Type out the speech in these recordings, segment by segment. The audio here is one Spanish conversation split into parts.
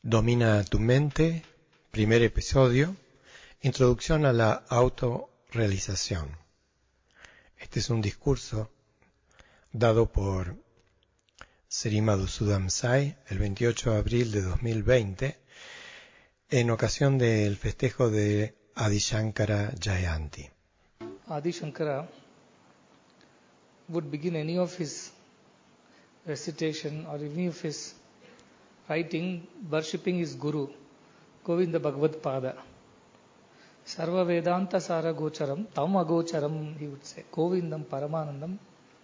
Domina tu mente, primer episodio, introducción a la autorrealización. Este es un discurso dado por Sri Madhusudam Sai el 28 de abril de 2020 en ocasión del festejo de Adi Shankara Jayanti. Adi Shankara would begin any of his recitation or any of his writing worshipping his Guru, Govinda Bhagavad Pada. Sarva Vedanta Sara Gocharam, Tam Agocharam, he would say, Govindam Paramanandam.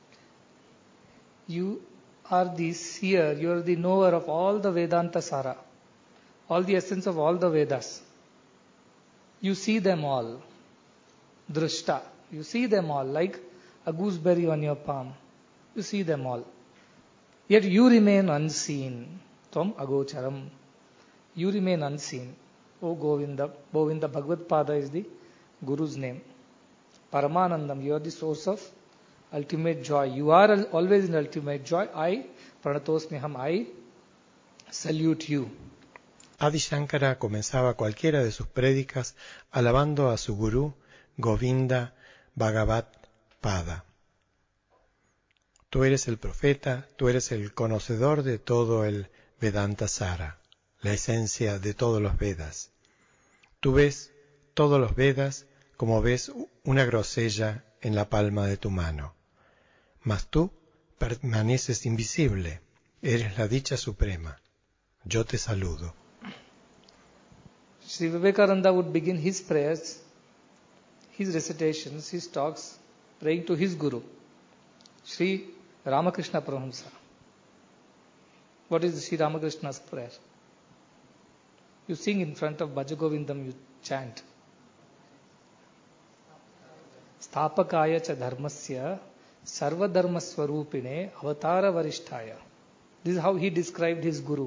You are the seer, you are the knower of all the Vedanta Sara, all the essence of all the Vedas. You see them all. Drishta. You see them all like a gooseberry on your palm. You see them all. Yet you remain unseen. Tvam agocharam. You remain unseen. O Govinda. Govinda Bhagavad Pada is the Guru's name. Paramanandam. You are the source of ultimate joy. You are always in ultimate joy. I, Pranatosmiham, I salute you. Adi Shankara comenzaba cualquiera de sus prédicas alabando a su gurú Govinda Bhagavad Pada. Tú eres el profeta, tú eres el conocedor de todo el Vedanta Sara, la esencia de todos los Vedas. Tú ves todos los Vedas como ves una grosella en la palma de tu mano. Mas tú permaneces invisible, eres la dicha suprema. Yo te saludo. Sri Vivekananda would begin his prayers, his recitations, his talks, praying to his Guru, Sri Ramakrishna Paramahamsa. What is Sri Ramakrishna's prayer? You sing in front of Bhajagovindam, you chant. Sthapakaya cha dharmasya sarva dharma swarupine avatara varishtaya. This is how he described his Guru.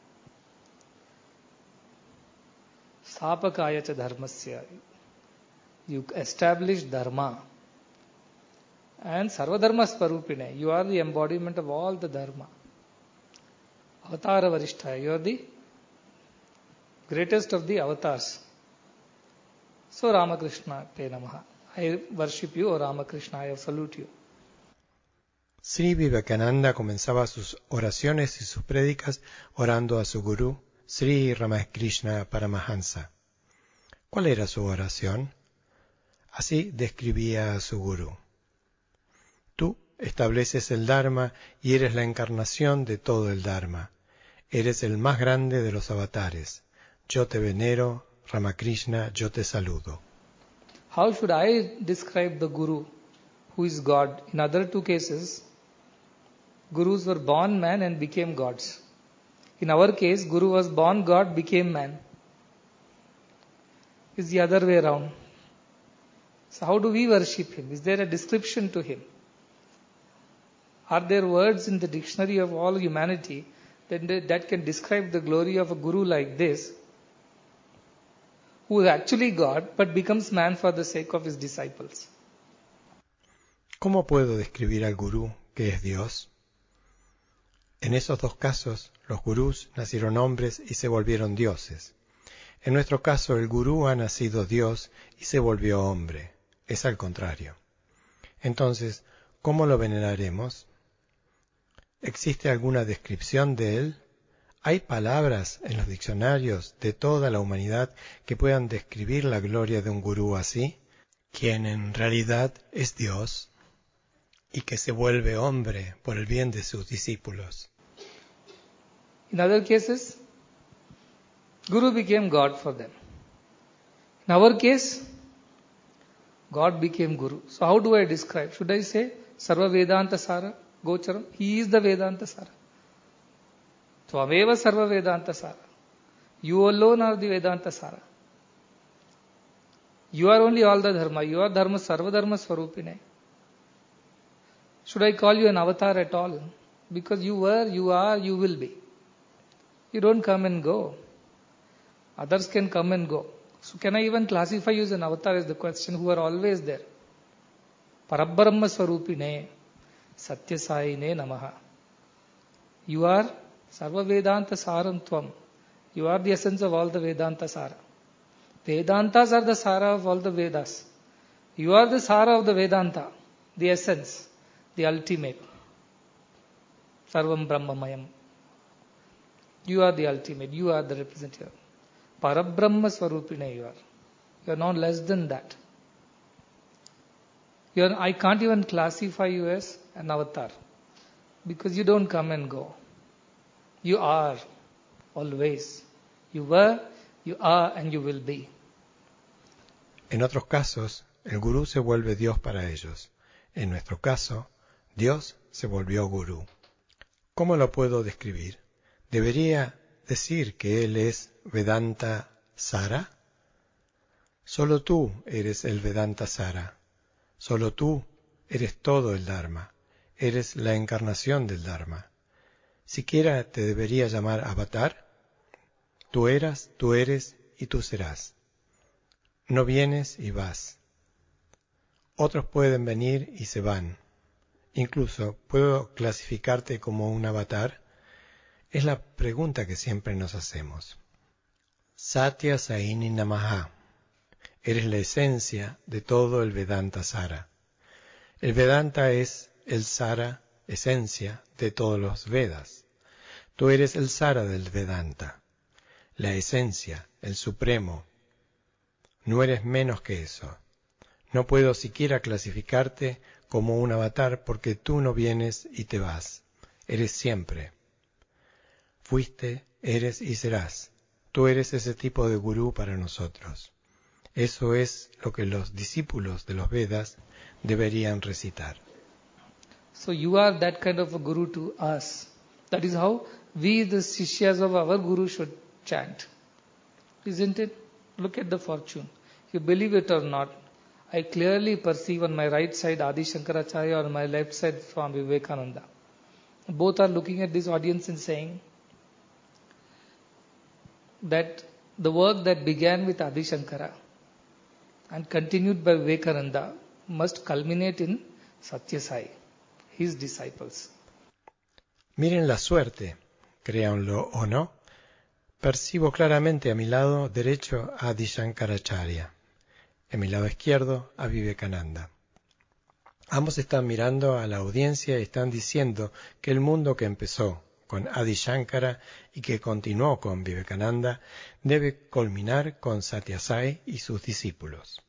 Sthapakaya cha dharmasya. You establish dharma. And sarva dharma swarupine. You are the embodiment of all the dharma. Avatara varishtaya. You are the greatest of the avatars. So Ramakrishna te namaha. I worship you, O Ramakrishna, I salute you. Sri Vivekananda comenzaba sus oraciones y sus prédicas orando a su gurú, Sri Ramakrishna Paramahansa. ¿Cuál era su oración? Así describía a su gurú. Tú estableces el Dharma y eres la encarnación de todo el Dharma. Eres el más grande de los avatares. Yo te venero, Ramakrishna, yo te saludo. How should I describe the Guru, who is God? In other two cases, Gurus were born man and became gods. In our case, Guru was born God, became man. It's the other way around. So how do we worship him? Is there a description to him? Are there words in the dictionary of all humanity that can describe the glory of a Guru like this, who is actually God but becomes man for the sake of his disciples? ¿Cómo puedo describir al Gurú que es Dios? En esos dos casos, los gurús nacieron hombres y se volvieron dioses. En nuestro caso, el gurú ha nacido Dios y se volvió hombre. Es al contrario. Entonces, ¿cómo lo veneraremos? ¿Existe alguna descripción de él? ¿Hay palabras en los diccionarios de toda la humanidad que puedan describir la gloria de un gurú así, quien en realidad es Dios y que se vuelve hombre por el bien de sus discípulos? In other cases, Guru became God for them. In our case, God became Guru. So how do I describe? Should I say Sarva Vedanta Sara Gocharam? He is the Vedanta Sara. Tvameva Sarva Vedanta Sara. You alone are the Vedanta Sara. You are only all the Dharma. You are Dharma Sarva Dharma Swarupine. Should I call you an avatar at all? Because you were, you are, you will be. You don't come and go. Others can come and go. So can I even classify you as an avatar is the question, who are always there. Parabrahma Swarupine Satyasayine Namaha. You are Sarva Vedanta Sarantvam. You are the essence of all the Vedanta Sara. Vedantas are the Sara of all the Vedas. You are the Sara of the Vedanta, the essence, the ultimate. Sarvam Brahmamayam. You are the ultimate. You are the representative. Parabrahma Swarupine you are. You are not less than that. I can't even classify you as an avatar. Because you don't come and go. You are always. You were, you are, and you will be. En otros casos, el gurú se vuelve Dios para ellos. En nuestro caso, Dios se volvió gurú. ¿Cómo lo puedo describir? ¿Debería decir que Él es Vedanta Sara? Solo tú eres el Vedanta Sara. Solo tú eres todo el Dharma. Eres la encarnación del Dharma. ¿Siquiera te debería llamar avatar? Tú eras, tú eres y tú serás. No vienes y vas. Otros pueden venir y se van. Incluso, ¿puedo clasificarte como un avatar? Es la pregunta que siempre nos hacemos. Satya Saini Namaha. Eres la esencia de todo el Vedanta Sara. El Vedanta es el Sara, esencia de todos los Vedas. Tú eres el Sara del Vedanta, la esencia, el supremo. No eres menos que eso. No puedo siquiera clasificarte como un avatar porque tú no vienes y te vas. Eres siempre. Fuiste, eres y serás. Tú eres ese tipo de gurú para nosotros. Eso es lo que los discípulos de los Vedas deberían recitar. So you are that kind of a guru to us. That is how we, the Sishyas of our Guru, should chant. Isn't it? Look at the fortune. You believe it or not, I clearly perceive on my right side Adi Shankaracharya, on my left side Swami Vivekananda. Both are looking at this audience and saying that the work that began with Adi Shankara and continued by Vivekananda must culminate in Satya Sai, his disciples. Miren la suerte, créanlo o no, percibo claramente a mi lado derecho a Adi Shankaracharya, en mi lado izquierdo a Vivekananda. Ambos están mirando a la audiencia y están diciendo que el mundo que empezó con Adi Shankara y que continuó con Vivekananda debe culminar con Satya Sai y sus discípulos.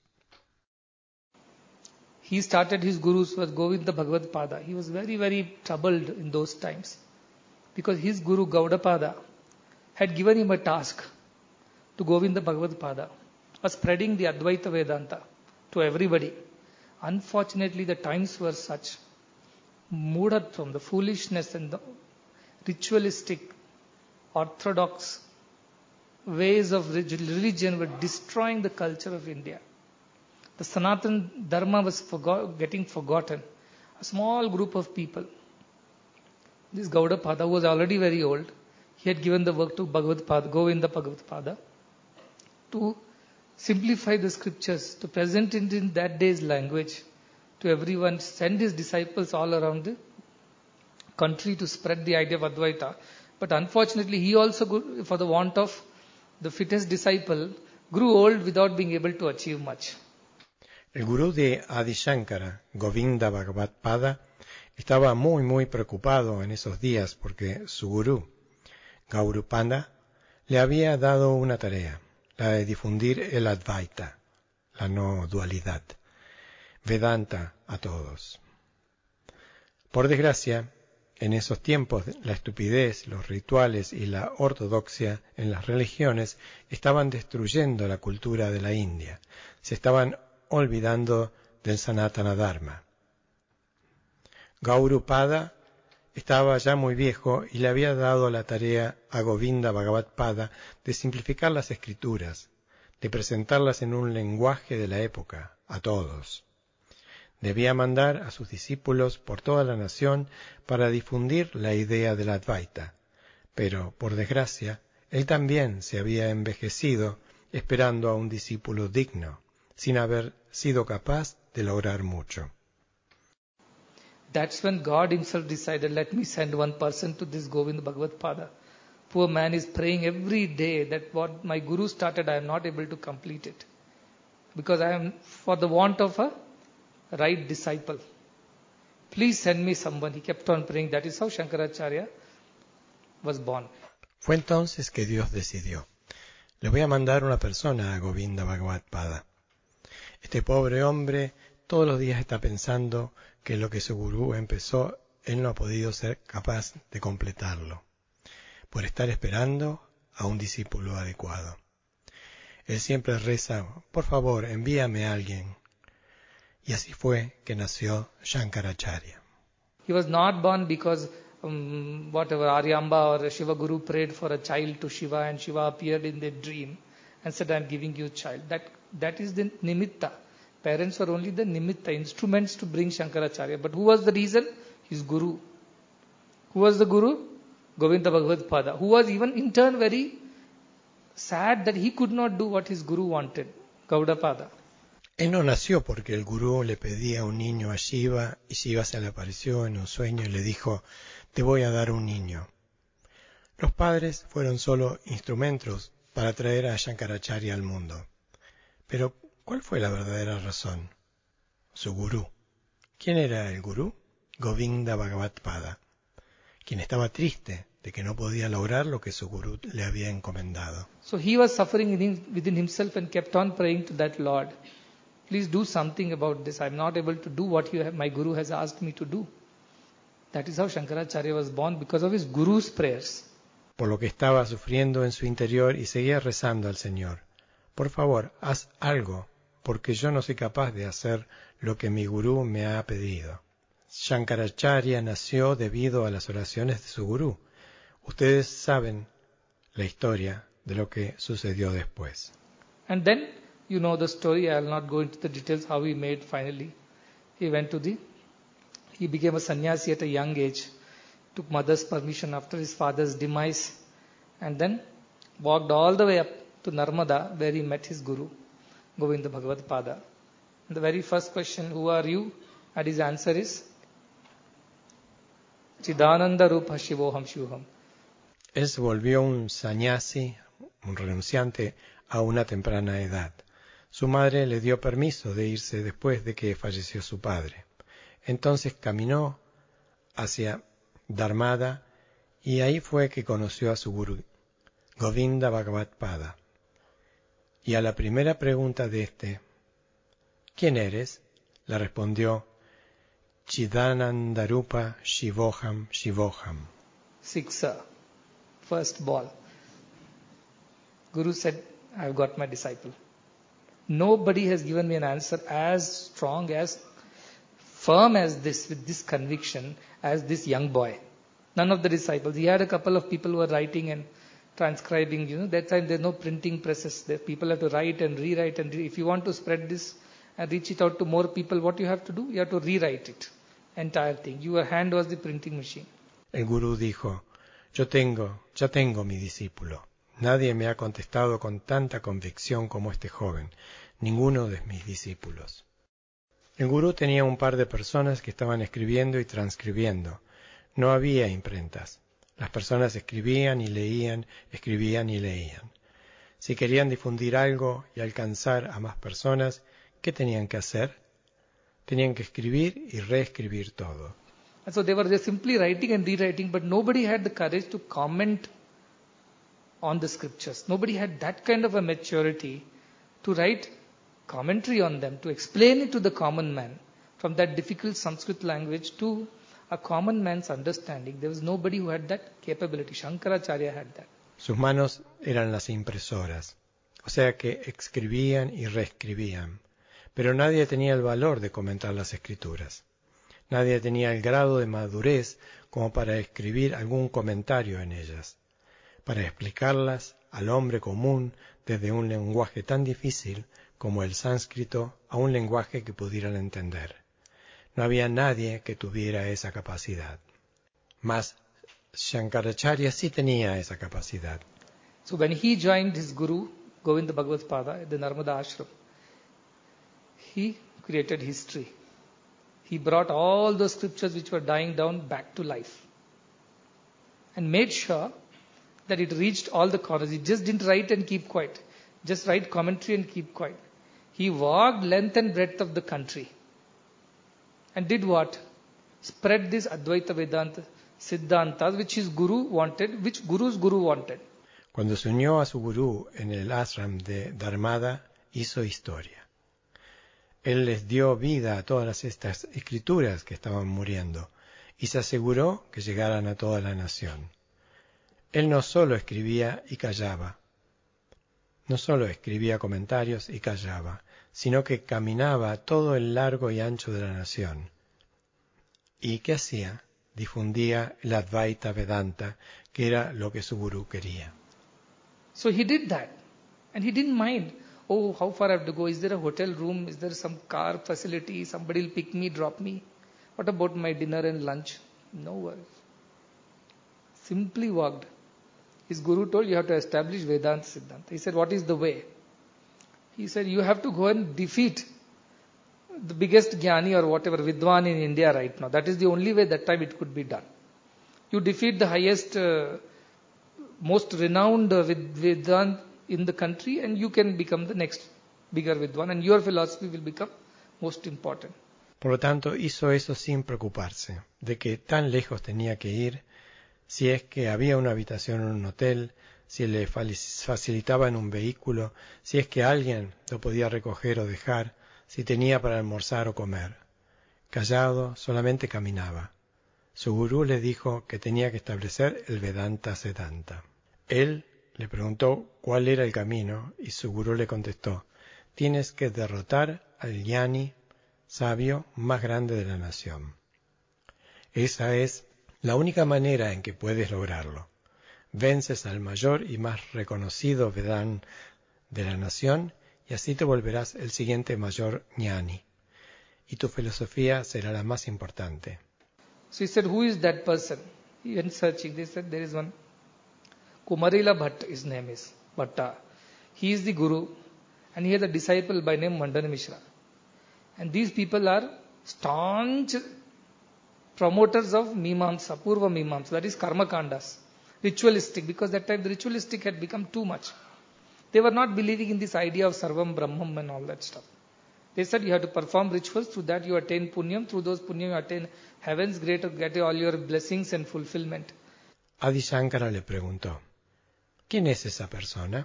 He started his gurus with Govinda Bhagavad Pada. He was very, very troubled in those times because his guru Gaudapada had given him a task to Govinda Bhagavad Pada of spreading the Advaita Vedanta to everybody. Unfortunately, the times were such, moved from the foolishness and the ritualistic, orthodox ways of religion were destroying the culture of India. The Sanatana Dharma was getting forgotten. A small group of people. This Gaudapada, who was already very old, he had given the work to Govinda Bhagavad Pada to simplify the scriptures, to present it in that day's language to everyone, send his disciples all around the country to spread the idea of Advaita. But unfortunately, he also, for the want of the fittest disciple, grew old without being able to achieve much. El gurú de Adi Shankara, Govinda Bhagavad Pada, estaba muy preocupado en esos días porque su gurú, Gaudapada, le había dado una tarea, la de difundir el Advaita, la no dualidad, Vedanta a todos. Por desgracia, en esos tiempos la estupidez, los rituales y la ortodoxia en las religiones estaban destruyendo la cultura de la India, se estaban olvidando del Sanatana Dharma. Gaudapada estaba ya muy viejo y le había dado la tarea a Govinda Bhagavad Pada de simplificar las escrituras, de presentarlas en un lenguaje de la época, a todos. Debía mandar a sus discípulos por toda la nación para difundir la idea del Advaita, pero, por desgracia, él también se había envejecido esperando a un discípulo digno, sin haber sido capaz de lograr mucho. That's when God himself decided, let me send one person to this Govinda Bhagavad Pada poor man is praying every day that what my Guru started, I am not able to complete it. Because I am for the want of a right disciple. Please send me someone. He kept on praying. That is how Shankaracharya was born. Fue entonces que Dios decidió: le voy a mandar una persona a Govinda Bhagavad Pada. Este pobre hombre todos los días está pensando que lo que su gurú empezó, él no ha podido ser capaz de completarlo, por estar esperando a un discípulo adecuado. Él siempre reza: por favor, envíame a alguien. Y así fue que nació Shankaracharya. He was not born because whatever Aryamba or Shiva Guru prayed for a child to Shiva and Shiva appeared in their dream and said, I am giving you a child. That is the nimitta. Parents were only the nimitta, instruments to bring Shankaracharya. But who was the reason? His Guru. Who was the Guru? Govinda Bhagavad Pada, who was even in turn very sad that he could not do what his Guru wanted, Gaudapada. Él no nació porque el gurú le pedía un niño a Shiva y Shiva se le apareció en un sueño y le dijo: te voy a dar un niño. Los padres fueron solo instrumentos para traer a Shankaracharya al mundo. Pero, ¿cuál fue la verdadera razón? Su gurú. ¿Quién era el gurú? Govinda Bhagavad Pada, quien estaba triste de que no podía lograr lo que su gurú le había encomendado. So he was suffering within himself and kept on praying to that Lord. Please do something about this. I am not able to do what my Guru has asked me to do. That is how Shankaracharya was born, because of his Guru's prayers. Por lo que estaba sufriendo en su interior y seguía rezando al Señor: por favor, haz algo, porque yo no soy capaz de hacer lo que mi Gurú me ha pedido. Shankaracharya nació debido a las oraciones de su Gurú. Ustedes saben la historia de lo que sucedió después. And then, you know the story. I will not go into the details how he made finally. He became a sannyasi at a young age, took mother's permission after his father's demise, and then walked all the way up to Narmada, where he met his Guru, Govinda Bhagavad Pada. And the very first question, who are you? And his answer is, Chidananda Rupa Shivoham Shivoham. Él se volvió un sannyasi, un renunciante, a una temprana edad. Su madre le dio permiso de irse después de que falleció su padre. Entonces caminó hacia Dharmada y ahí fue que conoció a su gurú, Govinda Bhagavad Pada. Y a la primera pregunta de este: ¿quién eres?, le respondió: Chidanandarupa Shivoham Shivoham. Siksa, first ball. Guru said, I have got my disciple. Nobody has given me an answer as strong, as firm as this, with this conviction, as this young boy. None of the disciples. He had a couple of people who were writing and transcribing. That time there's no printing presses. There people have to write and rewrite. If you want to spread this and reach it out to more people, what you have to do? You have to rewrite it. Entire thing. Your hand was the printing machine. El gurú dijo: ya tengo mi discípulo. Nadie me ha contestado con tanta convicción como este joven, ninguno de mis discípulos. El gurú tenía un par de personas que estaban escribiendo y transcribiendo. No había imprentas. Las personas escribían y leían, escribían y leían. Si querían difundir algo y alcanzar a más personas, ¿qué tenían que hacer? Tenían que escribir y reescribir todo. And so they were just simply writing and rewriting, but nobody had the courage to comment on the scriptures. Nobody had that kind of a maturity to write commentary on them, to explain it to the common man, from that difficult Sanskrit language to a common man's understanding. There was nobody who had that capability. Shankaracharya had that. Sus manos eran las impresoras, o sea que escribían y reescribían, pero nadie tenía el valor de comentar las escrituras. Nadie tenía el grado de madurez como para escribir algún comentario en ellas, para explicarlas al hombre común desde un lenguaje tan difícil como el sánscrito a un lenguaje que pudieran entender. No había nadie que tuviera esa capacidad. Mas Shankaracharya sí tenía esa capacidad. So when he joined his Guru, Govinda Bhagavad Pada, at the Narmada Ashram, he created history. He brought all those scriptures which were dying down back to life and made sure that it reached all the corners. He just didn't write and keep quiet. Just write commentary and keep quiet. He walked length and breadth of the country. And did what? Spread this Advaita Vedanta Siddhanta, which his guru wanted, which guru's guru wanted. Cuando se unió a su gurú en el ashram de Dharmada, hizo historia. Él les dio vida a todas estas escrituras que estaban muriendo y se aseguró que llegaran a toda la nación. Él no solo escribía y callaba, no solo escribía comentarios y callaba, sino que caminaba todo el largo y ancho de la nación. ¿Y qué hacía? Difundía el Advaita Vedanta, que era lo que su gurú quería. So he did that. And he didn't mind. Oh, how far I have to go? Is there a hotel room? Is there some car facility? Somebody will pick me, drop me? What about my dinner and lunch? No worries. Simply walked. His guru told, you have to establish Vedanta Siddhanta. He said, what is the way? He said, you have to go and defeat the biggest Jnani or whatever, Vidwan in India right now. That is the only way that time it could be done. You defeat the highest, most renowned Vidwan in the country and you can become the next bigger Vidwan and your philosophy will become most important. Por lo tanto, hizo eso sin preocuparse de que tan lejos tenía que ir, si es que había una habitación en un hotel, si le facilitaban un vehículo, si es que alguien lo podía recoger o dejar, si tenía para almorzar o comer. Callado, solamente caminaba. Su gurú le dijo que tenía que establecer el Vedanta Siddhanta. Él le preguntó cuál era el camino y su gurú le contestó, tienes que derrotar al Jnani sabio más grande de la nación. Esa es la única manera en que puedes lograrlo. Vences al mayor y más reconocido Vedanta de la nación y así te volverás el siguiente mayor Jnani. Y tu filosofía será la más importante. So he said, who is that person? He went searching. They said, there is one. Kumarila Bhatt, his name is. Bhatta. He is the guru. And he has a disciple by name Mandana Mishra. And these people are staunch promoters of Mimamsa, Purva Mimamsa, that is Karma Kandas. Ritualistic, because that time the ritualistic had become too much. They were not believing in this idea of Sarvam Brahmam and all that stuff. They said you have to perform rituals, through that you attain punyam, through those punyam you attain heavens, get all your blessings and fulfillment. Adi Shankara le preguntó, ¿quién es esa persona?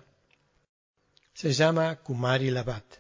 Se llama Kumarila Bhatt.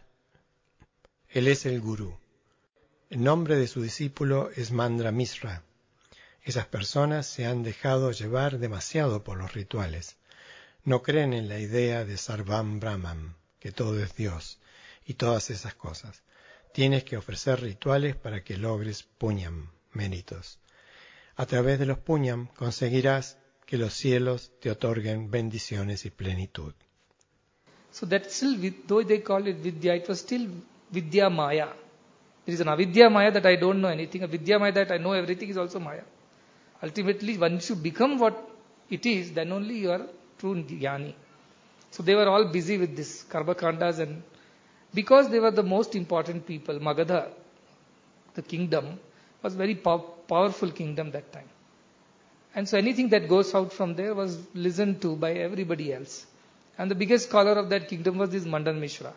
Él es el gurú. El nombre de su discípulo es Mandana Mishra. Esas personas se han dejado llevar demasiado por los rituales. No creen en la idea de Sarvam Brahman, que todo es Dios, y todas esas cosas. Tienes que ofrecer rituales para que logres punyam, méritos. A través de los punyam conseguirás que los cielos te otorguen bendiciones y plenitud. So that still, though they call it Vidya, it was still Vidya Maya. There is an Avidya Maya that I don't know anything. A Vidya Maya that I know everything is also Maya. Ultimately, once you become what it is, then only you are true Jnani. So they were all busy with this Karma Kandas, and because they were the most important people, Magadha, the kingdom, was very powerful kingdom that time. And so anything that goes out from there was listened to by everybody else. And the biggest scholar of that kingdom was this Mandana Mishra.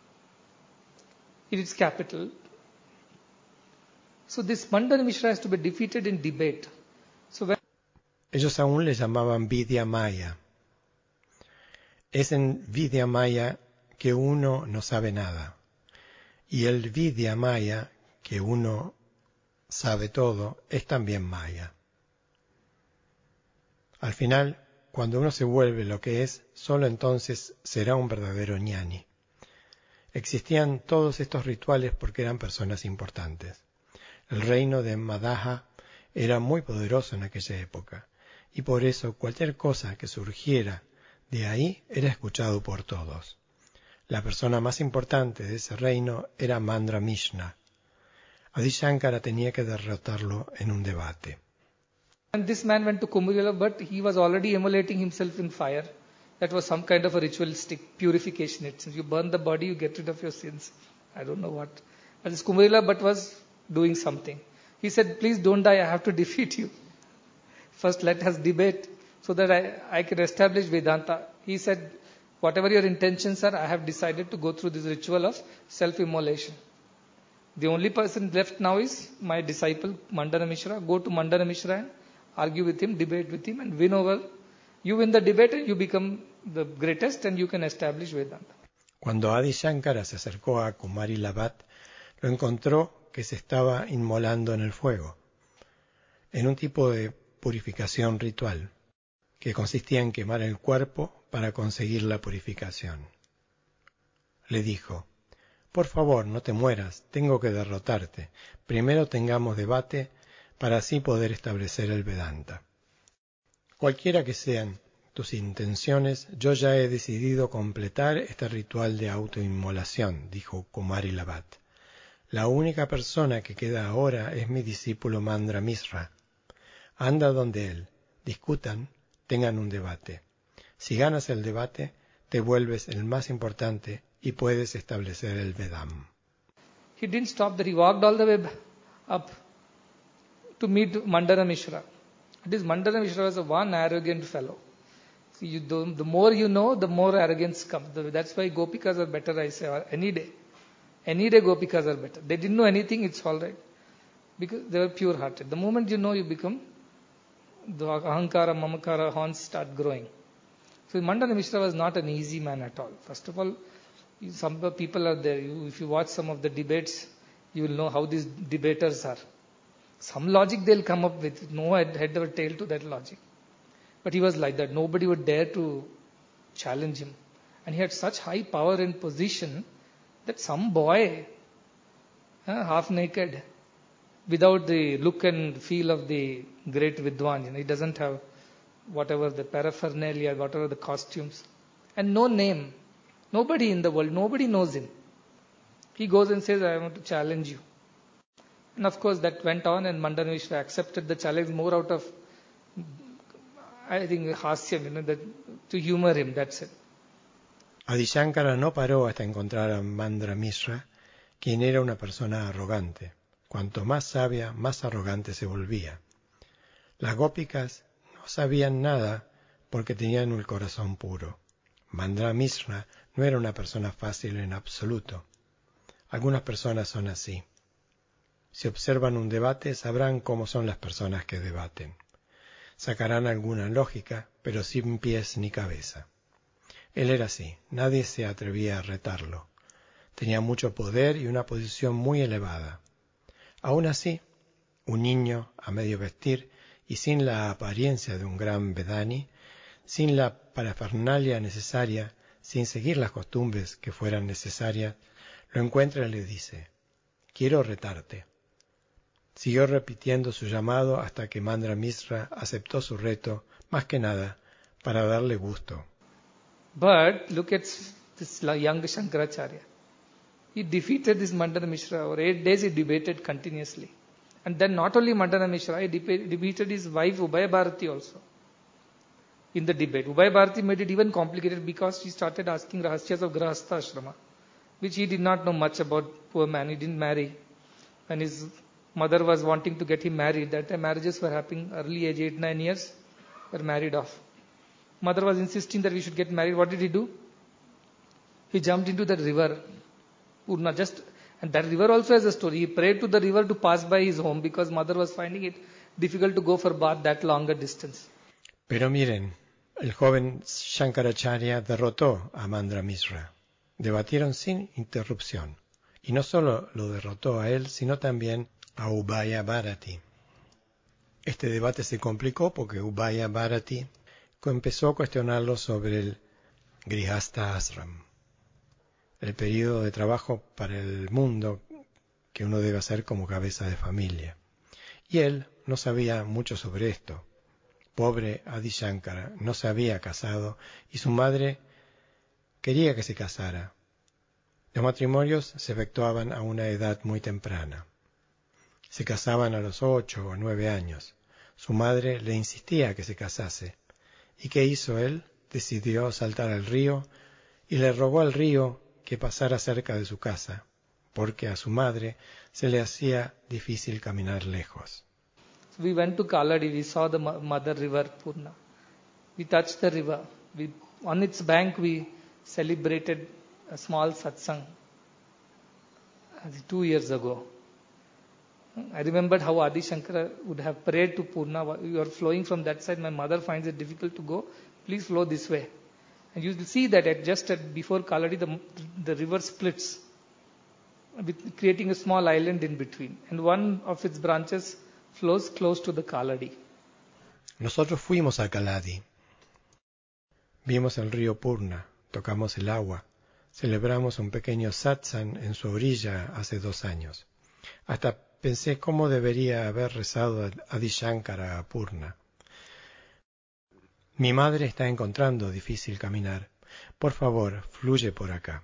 In its capital. So this Mandana Mishra has to be defeated in debate. So when Ellos aún le llamaban Vidya Maya. Es en Vidya Maya que uno no sabe nada. Y el Vidya Maya, que uno sabe todo, es también Maya. Al final, cuando uno se vuelve lo que es, solo entonces será un verdadero Jnani. Existían todos estos rituales porque eran personas importantes. El reino de Madaha era muy poderoso en aquella época, y por eso cualquier cosa que surgiera de ahí era escuchado por todos. La persona más importante de ese reino era Mandana Mishra. Adi Shankara tenía que derrotarlo en un debate. And this man went to Kumbhmela, but he was already immolating himself in fire. That was some kind of a ritualistic purification. It seems you burn the body, you get rid of your sins. I don't know what. But this Kumbhmela Bhatt was doing something. He said, please don't die, I have to defeat you. First let us debate. so that I can establish Vedanta. He said, whatever your intentions are, I have decided to go through this ritual of self-immolation. The only person left now is my disciple, Mandana Mishra. Go to Mandana Mishra and argue with him, debate with him, and win over. You win the debate and you become the greatest and you can establish Vedanta. Cuando Adi Shankara se acercó a Kumari Labat, lo encontró que se estaba inmolando en el fuego, en un tipo de purificación ritual, que consistía en quemar el cuerpo para conseguir la purificación. Le dijo: por favor, no te mueras, tengo que derrotarte. Primero tengamos debate para así poder establecer el Vedanta. Cualquiera que sean tus intenciones, yo ya he decidido completar este ritual de autoinmolación, dijo Kumari Labat. La única persona que queda ahora es mi discípulo Mandra Mishra. Anda donde él, discutan, tengan un debate. Si ganas el debate, te vuelves el más importante y puedes establecer el Vedam. He didn't stop there. He walked all the way up to meet Mandana Mishra. This Mandana Mishra was one arrogant fellow. See, the more you know, the more arrogance comes. That's why Gopikas are better, I say, any day. Any day Gopikas are better. They didn't know anything, it's all right. Because they were pure-hearted. The moment you know, you become, the ahankara, mamakara, horns start growing. So Mandana Mishra was not an easy man at all. First of all, some people are there. If you watch some of the debates, you will know how these debaters are. Some logic they'll come up with. No head or tail to that logic. But he was like that. Nobody would dare to challenge him. And he had such high power and position that some boy, half naked, without the look and feel of the great Vidwan, he doesn't have whatever the paraphernalia, whatever the costumes, and no name. Nobody in the world, nobody knows him. He goes and says, I want to challenge you. And of course that went on, and Mandana Mishra accepted the challenge more out of, I think, hasyam, to humor him, that's it. Adi Shankara no paró hasta encontrar a Mandra Mishra, quien era una persona arrogante. Cuanto más sabia, más arrogante se volvía. Las gópicas no sabían nada porque tenían el corazón puro. Mandra Mishra no era una persona fácil en absoluto. Algunas personas son así. Si observan un debate, sabrán cómo son las personas que debaten. Sacarán alguna lógica, pero sin pies ni cabeza. Él era así, nadie se atrevía a retarlo. Tenía mucho poder y una posición muy elevada. Aún así, un niño a medio vestir y sin la apariencia de un gran Vedani, sin la parafernalia necesaria, sin seguir las costumbres que fueran necesarias, lo encuentra y le dice: quiero retarte. Siguió repitiendo su llamado hasta que Mandra Mishra aceptó su reto, más que nada para darle gusto. But look at this young Shankaracharya. He defeated this Mandana Mishra. Over 8 days he debated continuously. And then not only Mandana Mishra, he defeated his wife Ubaya Bharati also in the debate. Ubaya Bharati made it even complicated because she started asking Rahasyas of Grahastha Ashrama, which he did not know much about. Poor man, he didn't marry. When his mother was wanting to get him married, that time marriages were happening early age, 8-9 years, were married off. Mother was insisting that we should get married. What did he do? He jumped into the river, Purna, and that river also has a story. He prayed to the river to pass by his home because mother was finding it difficult to go for bath that longer distance. Pero miren, el joven Shankaracharya derrotó a Mandra Mishra. Debatieron sin interrupción. Y no solo lo derrotó a él, sino también a Ubaya Bharati. Este debate se complicó porque Ubaya Bharati empezó a cuestionarlo sobre el Grihastha Ashram, el periodo de trabajo para el mundo que uno debe hacer como cabeza de familia. Y él no sabía mucho sobre esto. Pobre Adi Shankara, no se había casado y su madre quería que se casara. Los matrimonios se efectuaban a una edad muy temprana. Se casaban a los 8 o 9 años. Su madre le insistía que se casase. ¿Y qué hizo él? Decidió saltar al río y le rogó al río que pasara cerca de su casa, porque a su madre se le hacía difícil caminar lejos. So we went to Kaladi, we saw the mother river Purna. We touched the river. On its bank, we celebrated a small satsang 2 years ago. I remembered how Adi Shankara would have prayed to Purna. You are flowing from that side. My mother finds it difficult to go. Please flow this way. And you will see that before Kaladi, the river splits, creating a small island in between. And one of its branches flows close to the Kaladi. Nosotros fuimos a Kaladi. Vimos el río Purna, tocamos el agua, celebramos un pequeño satsang en su orilla hace 2 años. Hasta pensé cómo debería haber rezado Adi Shankara a Purna. Mi madre está encontrando difícil caminar. Por favor, fluye por acá.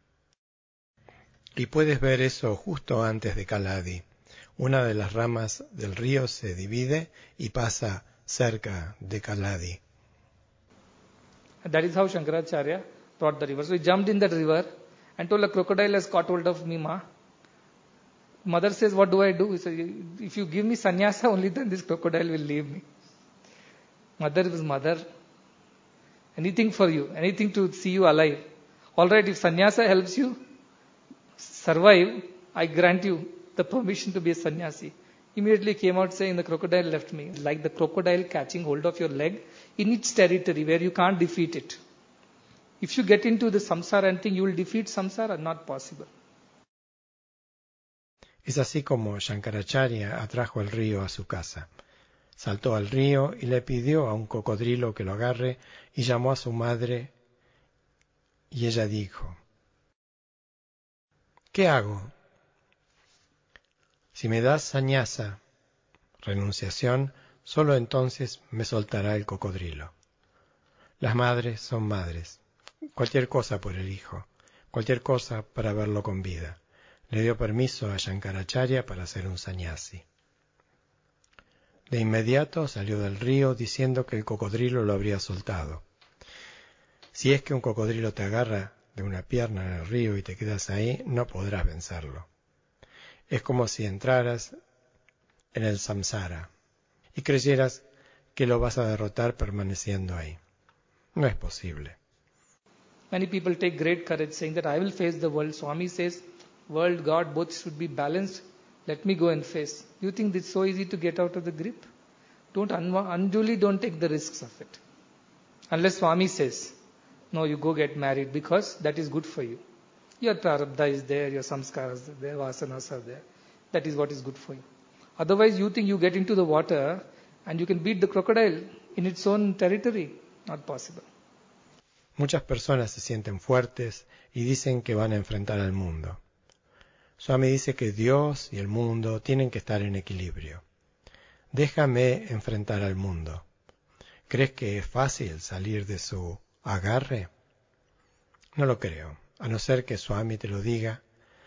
Y puedes ver eso justo antes de Kaladi. Una de las ramas del río se divide y pasa cerca de Kaladi. That is how Shankaracharya brought the river. So he jumped in that river and told, a crocodile has caught hold of me, ma. Mother says, what do I do? He said, if you give me sannyasa, only then this crocodile will leave me. Mother was mother. Anything for you, anything to see you alive. All right, if sannyasa helps you survive, I grant you the permission to be a sannyasi. Immediately came out saying, the crocodile left me. Like the crocodile catching hold of your leg in its territory where you can't defeat it. If you get into the samsara and think you will defeat samsara, not possible. Es así como Shankaracharya atrajo el río a su casa. Saltó al río y le pidió a un cocodrilo que lo agarre y llamó a su madre y ella dijo, ¿qué hago? Si me das sannyasa, renunciación, solo entonces me soltará el cocodrilo. Las madres son madres. Cualquier cosa por el hijo, cualquier cosa para verlo con vida. Le dio permiso a Shankaracharya para ser un sannyasi. De inmediato salió del río diciendo que el cocodrilo lo habría soltado. Si es que un cocodrilo te agarra de una pierna en el río y te quedas ahí, no podrás vencerlo. Es como si entraras en el samsara y creyeras que lo vas a derrotar permaneciendo ahí. No es posible. Many people take great courage saying that I will face the world. Swami says, world, God, both should be balanced. Let me go and face. You think it's so easy to get out of the grip? Unduly don't take the risks of it. Unless Swami says, no, you go get married because that is good for you. Your prarabdha is there, your samskaras are there, vasanas are there. That is what is good for you. Otherwise you think you get into the water and you can beat the crocodile in its own territory. Not possible. Muchas personas se sienten fuertes y dicen que van a enfrentar al mundo. Swami dice que Dios y el mundo tienen que estar en equilibrio. Déjame enfrentar al mundo. ¿Crees que es fácil salir de su agarre? No lo creo, a no ser que Swami te lo diga.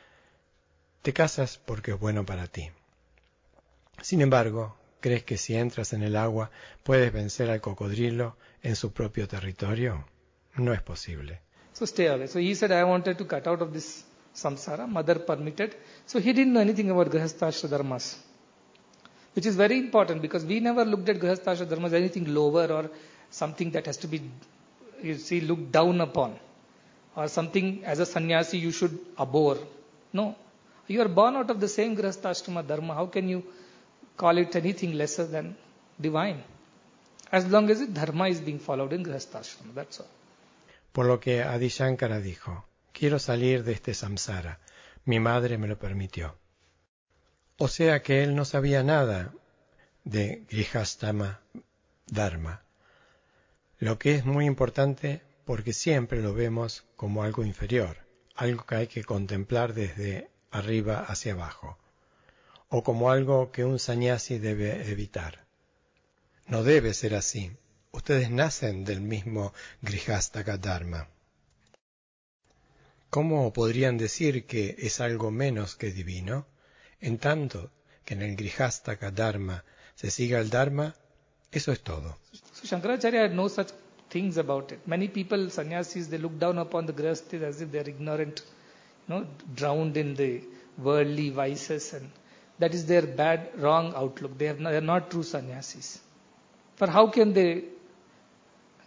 Te casas porque es bueno para ti. Sin embargo, ¿crees que si entras en el agua puedes vencer al cocodrilo en su propio territorio? No es posible. So stay away. So he said, I wanted to cut out of this samsara. Mother permitted. So he didn't know anything about Grihasthashra dharmas, which is very important because we never looked at Grihasthashra dharmas as anything lower or something that has to be, looked down upon, or something as a sannyasi you should abhor. No. You are born out of the same Grihasthashrama dharma. How can you call it anything lesser than divine? As long as the dharma is being followed in Grihasthashrama, that's all. Por lo que Adi Shankara dijo, quiero salir de este samsara, mi madre me lo permitió. O sea que él no sabía nada de Grihastama Dharma, lo que es muy importante porque siempre lo vemos como algo inferior, algo que hay que contemplar desde arriba hacia abajo, o como algo que un sannyasi debe evitar. No debe ser así. Ustedes nacen del mismo Grihastaka Dharma. ¿Cómo podrían decir que es algo menos que divino? En tanto que en el Grihastaka Dharma se siga el Dharma, eso es todo. So Shankaracharya had no such things about it. Many people, sannyasis, they look down upon the grihasthis as if they are ignorant, drowned in the worldly vices, and that is their bad, wrong outlook. They are not true sannyasis. For how can they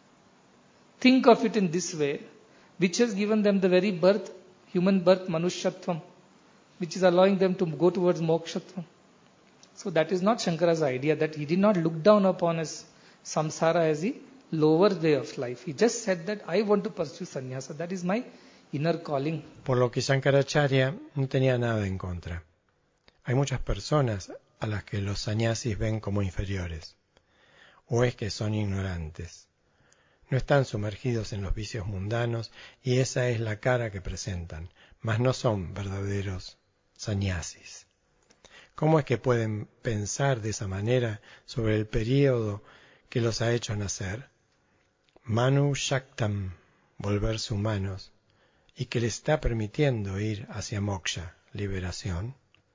think of it in this way, which has given them the very birth, human birth, Manushyatvam, which is allowing them to go towards Mokshatvam. So that is not Shankara's idea, that he did not look down upon his samsara as the lower way of life. He just said that I want to pursue sannyasa. That is my inner calling. Por lo que Shankaracharya no tenía nada en contra. Hay muchas personas a las que los sannyasis ven como inferiores, o es que son ignorantes. No están sumergidos en los vicios mundanos y esa es la cara que presentan, mas no son verdaderos sannyasis. ¿Cómo es que pueden pensar de esa manera sobre el período que los ha hecho nacer? Manu Shaktam, volverse humanos, y que le está permitiendo ir hacia moksha, liberación.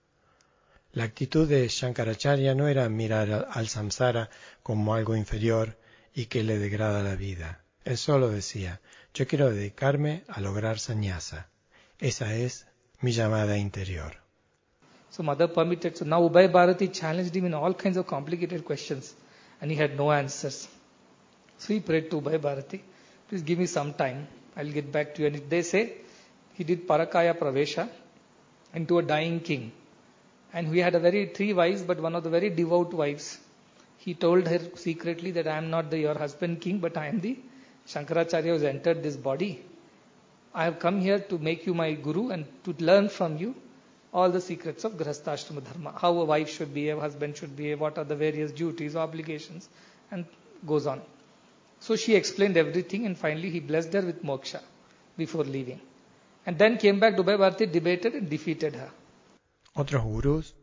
La actitud de Shankaracharya no era mirar al samsara como algo inferior y que le degrada la vida. Él solo decía, yo quiero dedicarme a lograr sannyasa. Esa es mi llamada interior. So mother permitted. So now Ubay Bharati challenged him in all kinds of complicated questions and he had no answers. So he prayed to Ubay Bharati, please give me some time. I'll get back to you. And they say he did Parakaya Pravesha into a dying king. And we had three wives, but one of the very devout wives. He told her secretly that I am not your husband king, but I am the Shankaracharya who has entered this body. I have come here to make you my guru and to learn from you all the secrets of Grihastha Dharma, how a wife should behave, a husband should behave, what are the various duties, obligations, and goes on. So she explained everything and finally he blessed her with moksha before leaving. And then came back to Ubay Bharati, debated and defeated her. Otros gurús,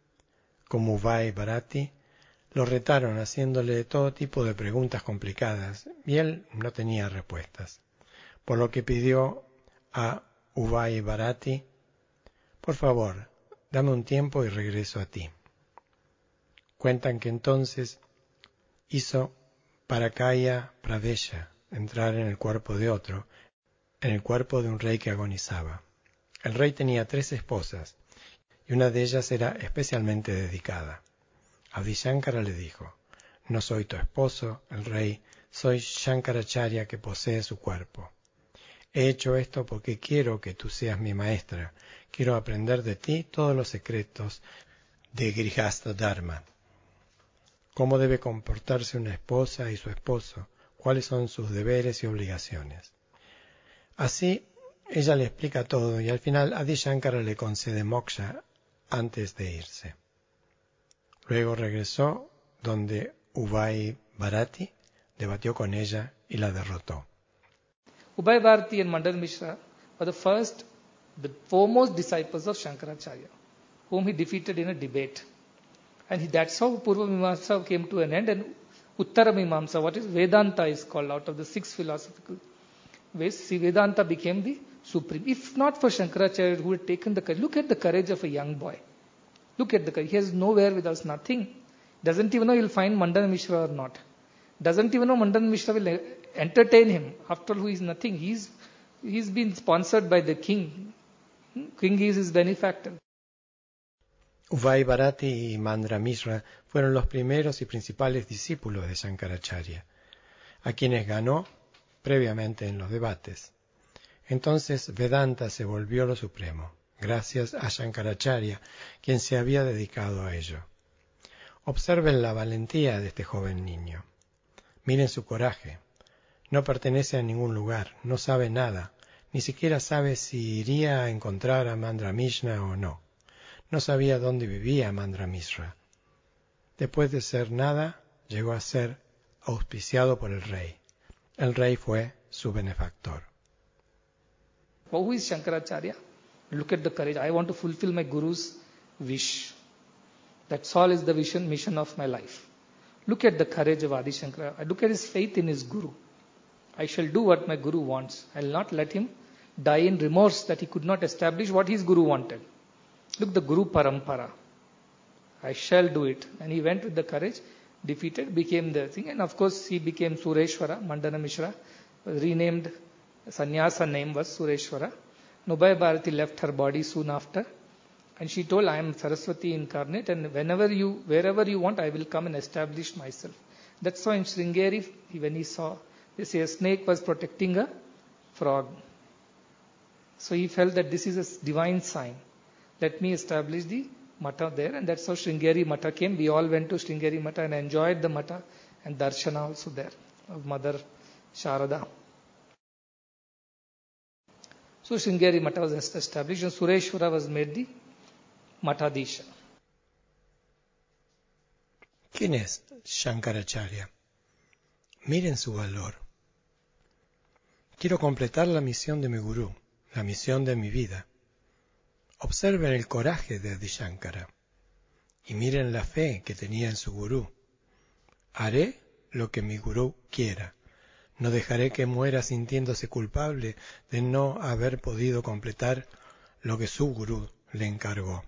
como Ubay Bharati, lo retaron haciéndole todo tipo de preguntas complicadas y él no tenía respuestas, por lo que pidió a Ubay Bharati, por favor, dame un tiempo y regreso a ti. Cuentan que entonces hizo Parakaya Pravesha, entrar en el cuerpo de otro, en el cuerpo de un rey que agonizaba. El rey tenía 3 esposas y una de ellas era especialmente dedicada. Adi Shankara le dijo, no soy tu esposo, el rey, soy Shankaracharya que posee su cuerpo. He hecho esto porque quiero que tú seas mi maestra, quiero aprender de ti todos los secretos de Grihastha Dharma. Cómo debe comportarse una esposa y su esposo, cuáles son sus deberes y obligaciones. Así, ella le explica todo y al final Adi Shankara le concede moksha antes de irse. Luego regresó donde Ubay Bharati debatió con ella y la derrotó. Ubay Bharati and Mandal Mishra were the foremost disciples of Shankaracharya, whom he defeated in a debate. And that's how Purva Mimamsa came to an end, and Uttara Mimamsa, what is Vedanta is called, out of the 6 philosophical ways, see, Vedanta became the supreme. If not for Shankaracharya who had taken the courage, look at the courage of a young boy. Look at the courage. He has nowhere with us, nothing. Doesn't even know he'll find Mandana Mishra or not. Doesn't even know Mandana Mishra will entertain him. After all, who is nothing. He's been sponsored by the king. King is his benefactor. Ubay Bharati y Mandana Mishra fueron los primeros y principales discípulos de Shankaracharya, a quienes ganó previamente en los debates. Entonces Vedanta se volvió lo supremo, gracias a Shankaracharya, quien se había dedicado a ello. Observen la valentía de este joven niño. Miren su coraje. No pertenece a ningún lugar, no sabe nada, ni siquiera sabe si iría a encontrar a Mandana Mishra o no. No sabía dónde vivía Mandana Mishra. Después de ser nada, llegó a ser auspiciado por el rey. El rey fue su benefactor. Who is Shankaracharya? Look at the courage. I want to fulfill my Guru's wish. That's all is the mission of my life. Look at the courage of Adi Shankara. I look at his faith in his Guru. I shall do what my Guru wants. I will not let him die in remorse that he could not establish what his Guru wanted. Look, the Guru Parampara. I shall do it. And he went with the courage, defeated, became the thing. And of course, he became Sureshwara. Mandana Mishra was renamed. Sannyasa name was Sureshwara. Ubay Bharati left her body soon after. And she told, I am Saraswati incarnate, and wherever you want, I will come and establish myself. That's why in Sringeri, when he saw They say a snake was protecting a frog. So he felt that this is a divine sign. Let me establish the Mata there, and that's how Sringeri Mata came. We all went to Sringeri Mata and enjoyed the Mata and Darshana also there of Mother Sharada. So Sringeri Mata was established and Sureshwara was made the Matadisha. ¿Quién es Shankaracharya? Miren su valor. Quiero completar la misión de mi gurú, la misión de mi vida. Observen el coraje de Adi Shankara y miren la fe que tenía en su gurú. Haré lo que mi gurú quiera. No dejaré que muera sintiéndose culpable de no haber podido completar lo que su gurú le encargó.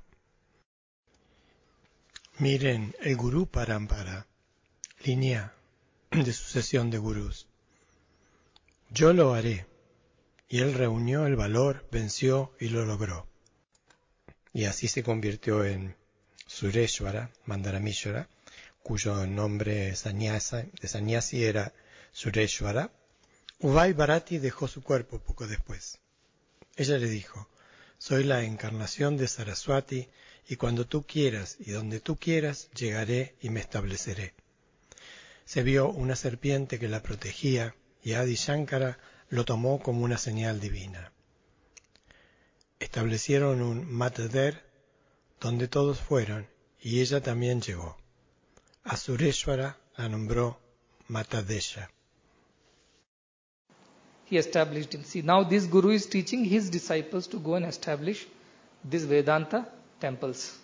Miren el Gurú Parampara, línea de sucesión de gurús. Yo lo haré. Y él reunió el valor, venció y lo logró. Y así se convirtió en Sureshwara, Mandaramishwara, cuyo nombre de sannyasi era Sureshwara. Ubai Bharati dejó su cuerpo poco después. Ella le dijo, soy la encarnación de Saraswati y cuando tú quieras y donde tú quieras llegaré y me estableceré. Se vio una serpiente que la protegía y Adi Shankara lo tomó como una señal divina. Establecieron un Matader donde todos fueron y ella también llegó. A Sureshwara la nombró Matadesha. He established him. See, now this Guru is teaching his disciples to go and establish these Vedanta temples.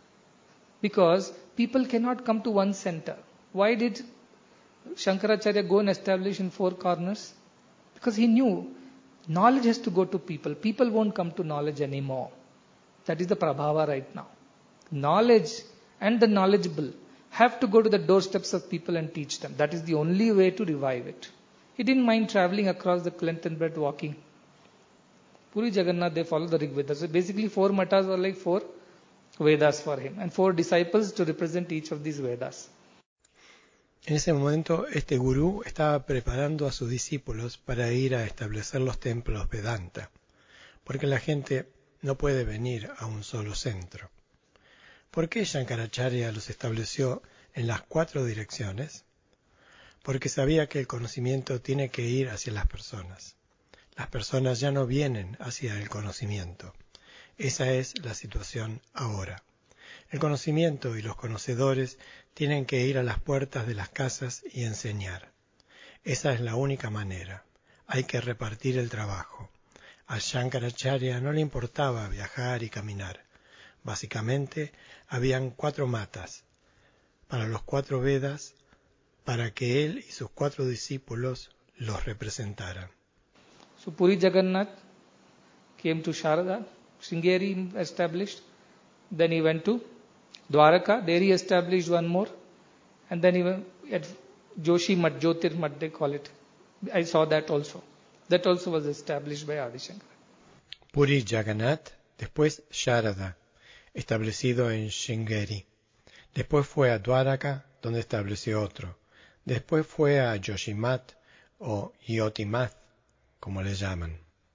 Because people cannot come to one center. Why did Shankaracharya go and establish in four corners? Because he knew knowledge has to go to people. People won't come to knowledge anymore. That is the Prabhava right now. Knowledge and the knowledgeable have to go to the doorsteps of people and teach them. That is the only way to revive it. He didn't mind traveling across the length and breadth walking. Puri Jagannath, they follow the Rig Vedas. So basically 4 matas were like 4 Vedas for him and 4 disciples to represent each of these Vedas. En ese momento, este gurú estaba preparando a sus discípulos para ir a establecer los templos Vedanta, porque la gente no puede venir a un solo centro. ¿Por qué Shankaracharya los estableció en las 4 direcciones? Porque sabía que el conocimiento tiene que ir hacia las personas. Las personas ya no vienen hacia el conocimiento. Esa es la situación ahora. El conocimiento y los conocedores tienen que ir a las puertas de las casas y enseñar. Esa es la única manera. Hay que repartir el trabajo. A Shankaracharya no le importaba viajar y caminar. Básicamente, habían 4 matas para los 4 Vedas para que él y sus 4 discípulos los representaran. So Puri Jagannath came to Sharada, Sringeri established, then he went to Dwaraka, there he established one more, and then he went at Joshi Mat, Jyotir Mat they call it. I saw that also. That also was established by Adi Shankara. Puri Jagannath, después Sharada, establecido en Sringeri. Después fue a Dwaraka, donde estableció otro. Después fue a Joshimath o Yotimath, como le llaman.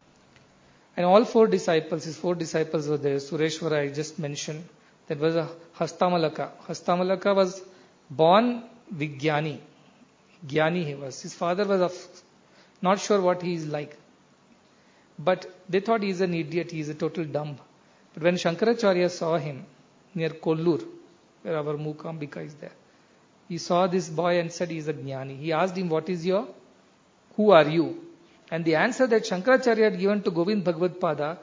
And all 4 disciples, his 4 disciples were there. Sureshwara I just mentioned. There was a Hastamalaka. Hastamalaka was born Vijnani. Jnani he was. His father was not sure what he is like. But they thought he is an idiot, he is a total dumb. But when Shankaracharya saw him near Kollur, where our Mookambika is there, he saw this boy and said he is a Jnani. He asked him, who are you? And the answer that Shankaracharya had given to Govind Bhagavad Pada,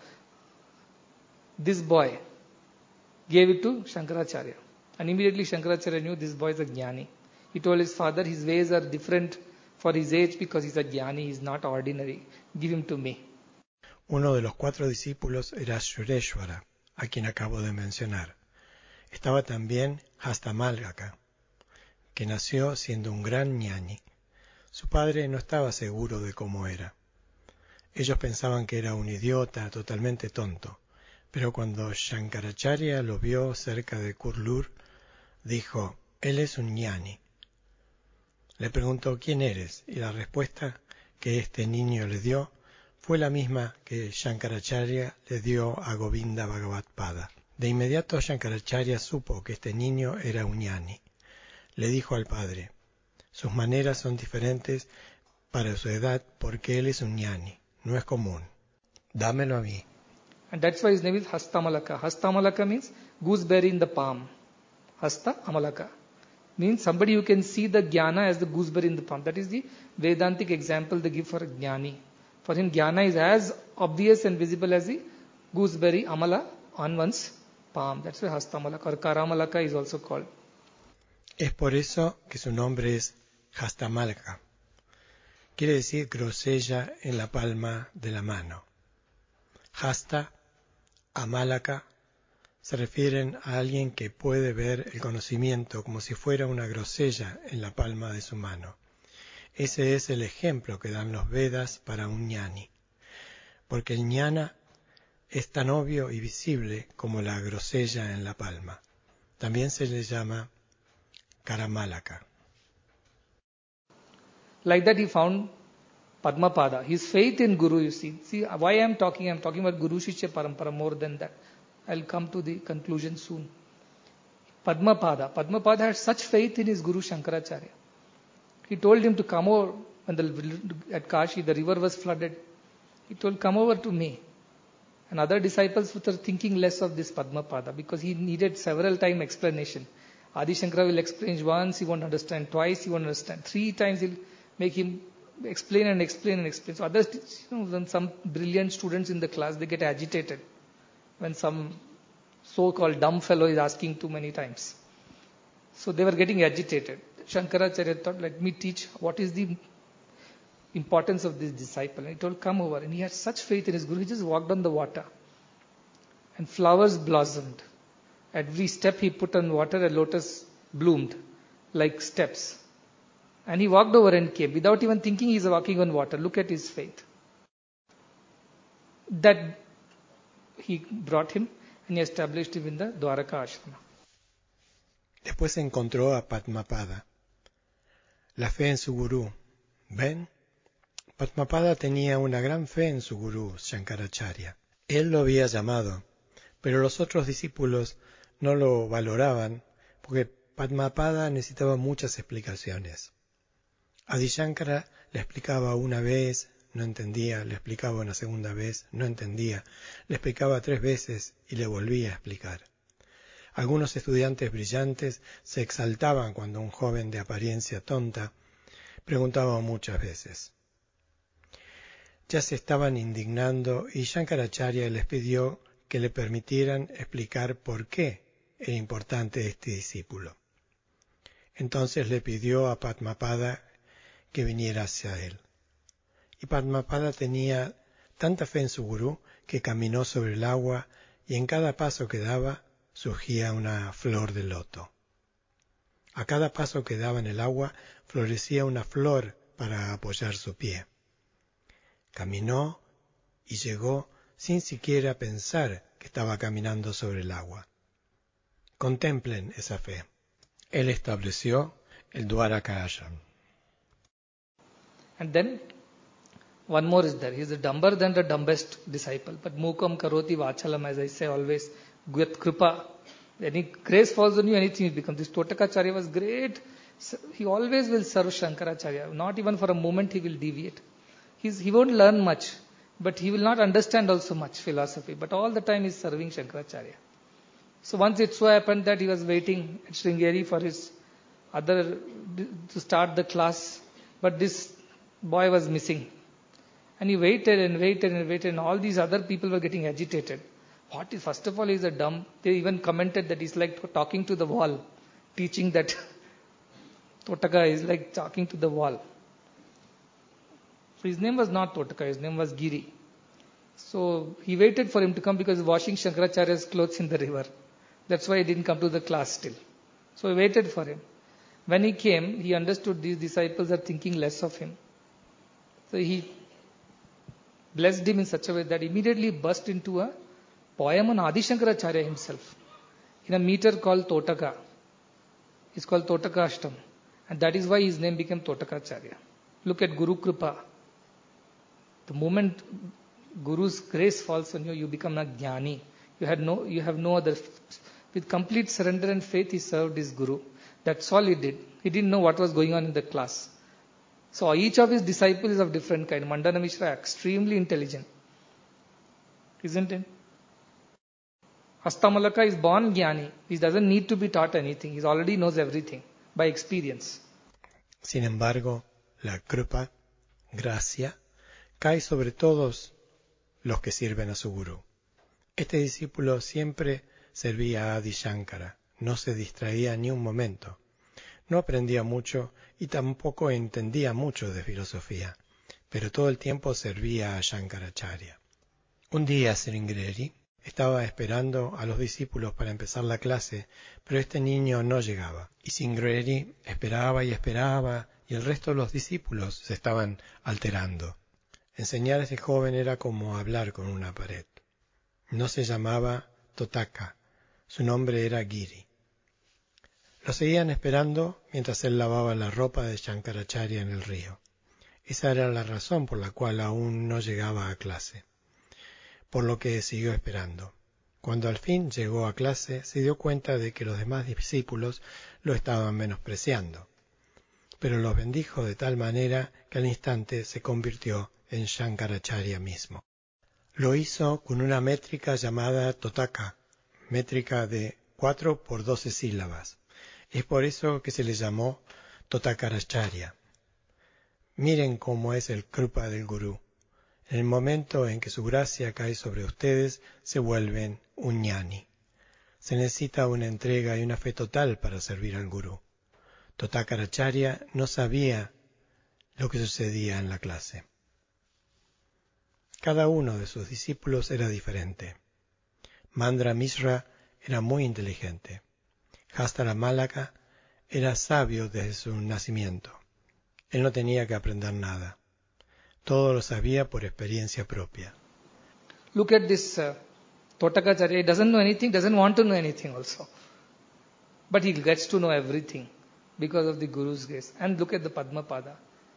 this boy gave it to Shankaracharya. And immediately Shankaracharya knew this boy is a Jnani. He told his father his ways are different for his age because he's a Jnani, he's not ordinary. Give him to me. Uno de los 4 discípulos era Sureshwara, a quien acabo de mencionar. Estaba también Hastamalaka, que nació siendo un gran ñani. Su padre no estaba seguro de cómo era. Ellos pensaban que era un idiota, totalmente tonto, pero cuando Shankaracharya lo vio cerca de Kurlur, dijo, él es un ñani. Le preguntó ¿quién eres? Y la respuesta que este niño le dio fue la misma que Shankaracharya le dio a Govinda Bhagavad Pada. De inmediato Shankaracharya supo que este niño era un ñani. Le dijo al padre, sus maneras son diferentes para su edad porque él es un ñani, no es común. Dámelo a mí. And that's why his name is Hastamalaka. Hastamalaka means gooseberry in the palm. Hasta Amalaka means somebody who can see the jnana as the gooseberry in the palm. That is the Vedantic example they give for a jnani. For him, jnana is as obvious and visible as the gooseberry amala on one's palm. That's why Hastamalaka or Karamalaka is also called. Es por eso que su nombre es Hastamalaka. Quiere decir grosella en la palma de la mano. Hasta, Amalaka, se refieren a alguien que puede ver el conocimiento como si fuera una grosella en la palma de su mano. Ese es el ejemplo que dan los Vedas para un ñani, porque el ñana es tan obvio y visible como la grosella en la palma. También se le llama Karamalaka. Like that he found Padmapada. His faith in Guru, you see. See why I'm talking about Guru Shishya Parampara more than that. I'll come to the conclusion soon. Padmapada had such faith in his Guru Shankaracharya. He told him to come over at Kashi, the river was flooded. He told, come over to me. And other disciples were thinking less of this Padmapada because he needed several time explanation. Adi Shankara will explain once, he won't understand, twice, he won't understand, 3 times he'll make him explain and explain and explain. So others, when some brilliant students in the class, they get agitated when some so-called dumb fellow is asking too many times. So they were getting agitated. Shankaracharya thought, let me teach what is the importance of this disciple. And he told, come over. And he had such faith in his Guru, he just walked on the water. And flowers blossomed. Every step he put on water, a lotus bloomed like steps. And he walked over and came without even thinking he's walking on water. Look at his faith. That he brought him and he established him in the Dwaraka Ashrama. Después encontró a Padmapada. La fe en su gurú. ¿Ven? Padmapada tenía una gran fe en su gurú, Shankaracharya. Él lo había llamado, pero los otros discípulos no lo valoraban porque Padmapada necesitaba muchas explicaciones. Adi Shankara le explicaba una vez, no entendía, le explicaba una segunda vez, no entendía, le explicaba 3 veces y le volvía a explicar. Algunos estudiantes brillantes se exaltaban cuando un joven de apariencia tonta preguntaba muchas veces. Ya se estaban indignando y Shankaracharya les pidió que le permitieran explicar por qué era importante este discípulo. Entonces le pidió a Padmapada que viniera hacia él. Y Padmapada tenía tanta fe en su gurú que caminó sobre el agua y en cada paso que daba surgía una flor de loto. A cada paso que daba en el agua florecía una flor para apoyar su pie. Caminó y llegó sin siquiera pensar que estaba caminando sobre el agua. Contemplen esa fe. Él estableció el Dwaraka Ashram. And then one more is there. He is the dumber than the dumbest disciple. But mukam karoti vachalam, as I say always, with kripa. Any grace falls on you, anything will become. This Totakacharya was great. He always will serve Shankaracharya. Not even for a moment he will deviate. He won't learn much, but he will not understand also much philosophy. But all the time he is serving Shankaracharya. So once it so happened that he was waiting at Sringeri for his to start the class, but this boy was missing. And he waited and waited and waited, and all these other people were getting agitated. First of all, he's a dumb. They even commented that he's like talking to the wall, teaching that Totaka is like talking to the wall. So his name was not Totaka, his name was Giri. So he waited for him to come because he was washing Shankaracharya's clothes in the river. That's why he didn't come to the class still. So he waited for him. When he came, he understood these disciples are thinking less of him. So he blessed him in such a way that immediately burst into a poem on Adi Shankaracharya himself in a meter called Totaka. It's called Totaka Ashtam. And that is why his name became Totakacharya. Look at Guru Kripa. The moment Guru's grace falls on you, you become a jnani. You have no other. With complete surrender and faith, he served his Guru. That's all he did. He didn't know what was going on in the class. So each of his disciples is of different kind. Mandana Mishra, extremely intelligent. Isn't it? Hastamalaka is born jnani. He doesn't need to be taught anything. He already knows everything by experience. Sin embargo, la krupa, gracia, cae sobre todos los que sirven a su gurú. Este discípulo siempre servía a Adi Shankara, no se distraía ni un momento. No aprendía mucho y tampoco entendía mucho de filosofía, pero todo el tiempo servía a Shankaracharya. Un día Sringreri estaba esperando a los discípulos para empezar la clase, pero este niño no llegaba. Y Sringreri esperaba y esperaba, y el resto de los discípulos se estaban alterando. Enseñar a ese joven era como hablar con una pared. No se llamaba Totaka, su nombre era Giri. Lo seguían esperando mientras él lavaba la ropa de Shankaracharya en el río. Esa era la razón por la cual aún no llegaba a clase, por lo que siguió esperando. Cuando al fin llegó a clase, se dio cuenta de que los demás discípulos lo estaban menospreciando, pero los bendijo de tal manera que al instante se convirtió en Shankaracharya mismo. Lo hizo con una métrica llamada Totaka, métrica de 4 por 12 sílabas. Es por eso que se le llamó Totakaracharya. Miren cómo es el krupa del gurú. En el momento en que su gracia cae sobre ustedes, se vuelven un jnani. Se necesita una entrega y una fe total para servir al gurú. Totakaracharya no sabía lo que sucedía en la clase. Cada uno de sus discípulos era diferente. Mandra Mishra era muy inteligente. Hastara Malaka era sabio desde su nacimiento. Él no tenía que aprender nada. Todo lo sabía por experiencia propia. Look at this Totakacharya. He doesn't know anything, doesn't want to know anything also. But he gets to know everything because of the Guru's grace. And look at the Padmapada,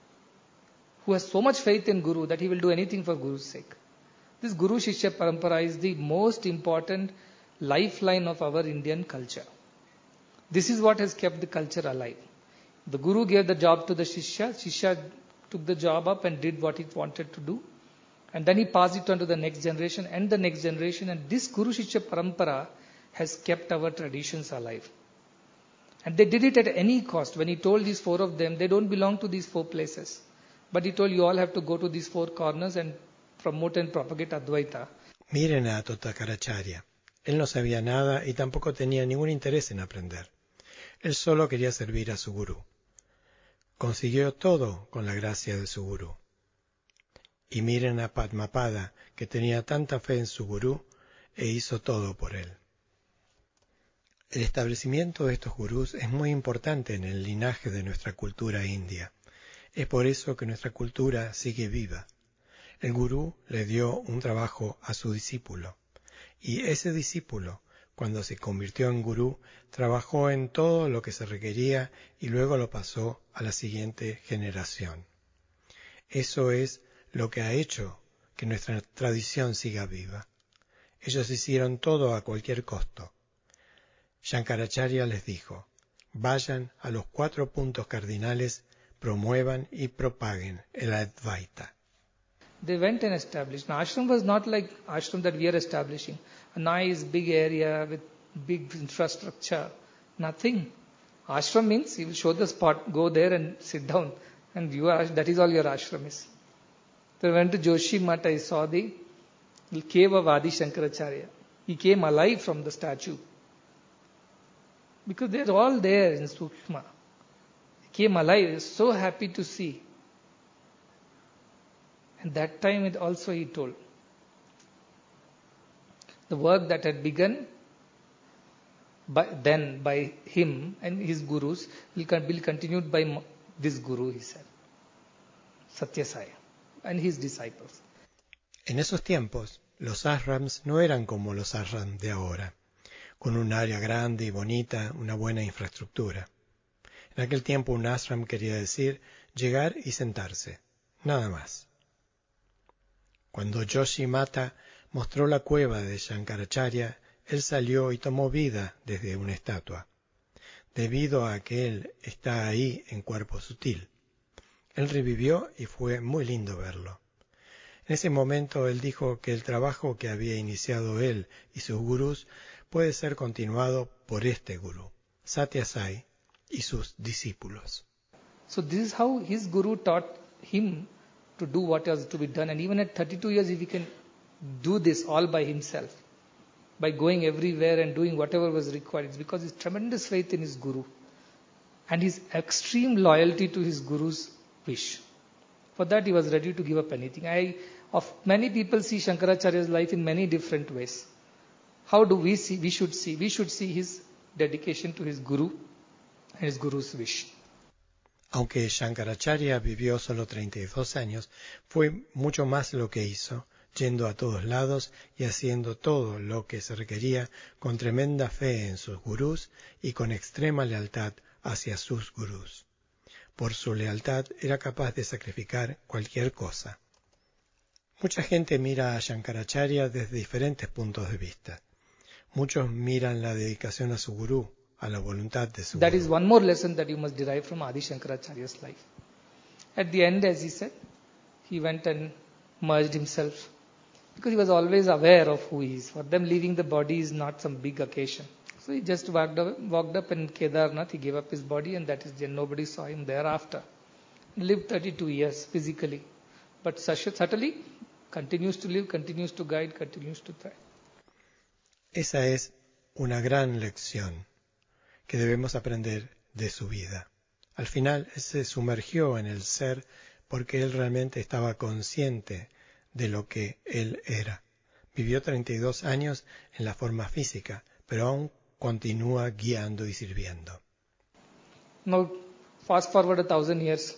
who has so much faith in Guru that he will do anything for Guru's sake. This Guru Shishya Parampara is the most important lifeline of our Indian culture. This is what has kept the culture alive. The Guru gave the job to the Shishya. Shishya took the job up and did what he wanted to do. And then he passed it on to the next generation and the next generation. And this Guru Shishya Parampara has kept our traditions alive. And they did it at any cost. When he told these 4 of them, they don't belong to these 4 places. But he told you all have to go to these 4 corners and promote and propagate Advaita. Miren a Totakaracharya. Él no sabía nada y tampoco tenía ningún interés en aprender. Él solo quería servir a su gurú. Consiguió todo con la gracia de su gurú. Y miren a Padmapada, que tenía tanta fe en su gurú e hizo todo por él. El establecimiento de estos gurús es muy importante en el linaje de nuestra cultura india. Es por eso que nuestra cultura sigue viva. El gurú le dio un trabajo a su discípulo, y ese discípulo, cuando se convirtió en gurú, trabajó en todo lo que se requería y luego lo pasó a la siguiente generación. Eso es lo que ha hecho que nuestra tradición siga viva. Ellos hicieron todo a cualquier costo. Shankaracharya les dijo, vayan a los 4 puntos cardinales, promuevan y propaguen el Advaita. They went and established. Now, ashram was not like ashram that we are establishing. A nice big area with big infrastructure. Nothing. Ashram means he will show the spot, go there and sit down. And that is all your ashram is. So I went to Joshi Mata, I saw the cave of Adi Shankaracharya. He came alive from the statue. Because they are all there in Sukshma. He came alive. He was so happy to see. And that time it also he told. The work that had begun by him and his gurus will be continued by this guru, he said. Satya Sai and his disciples. En esos tiempos, los ashrams no eran como los ashrams de ahora, con un área grande y bonita, una buena infraestructura. En aquel tiempo un ashram quería decir llegar y sentarse, nada más. Cuando Joshi Mata mostró la cueva de Shankaracharya, él salió y tomó vida desde una estatua, debido a que él está ahí en cuerpo sutil. Él revivió y fue muy lindo verlo. En ese momento él dijo que el trabajo que había iniciado él y sus gurús puede ser continuado por este gurú, Satya Sai, y sus discípulos. So this is how his guru taught him to do what was to be done. And even at 32 years, if he can do this all by himself, by going everywhere and doing whatever was required, it's because his tremendous faith in his guru and his extreme loyalty to his guru's wish. For that, he was ready to give up anything. Many people see Shankaracharya's life in many different ways. How do we see? We should see his dedication to his guru and his guru's wish. Aunque Shankaracharya vivió solo 32 años, fue mucho más lo que hizo, yendo a todos lados y haciendo todo lo que se requería con tremenda fe en sus gurús y con extrema lealtad hacia sus gurús. Por su lealtad era capaz de sacrificar cualquier cosa. Mucha gente mira a Shankaracharya desde diferentes puntos de vista. Muchos miran la dedicación a su gurú, a la voluntad de su That is gurú. one more lesson that you must derive from Adi Shankaracharya's life. At the end, as he said, he went and merged himself because he was always aware of who he is. For them, leaving the body is not some big occasion. So he just walked up in Kedarnath, he gave up his body, and that is then nobody saw him thereafter. He lived 32 years physically, but subtly continues to live, continues to guide, continues to thrive. Esa es una gran lección que debemos aprender de su vida. Al final, él se sumergió en el ser porque él realmente estaba consciente de lo que él era. Vivió 32 años en la forma física, pero aún continúa guiando y sirviendo. Now, fast forward 1,000 years.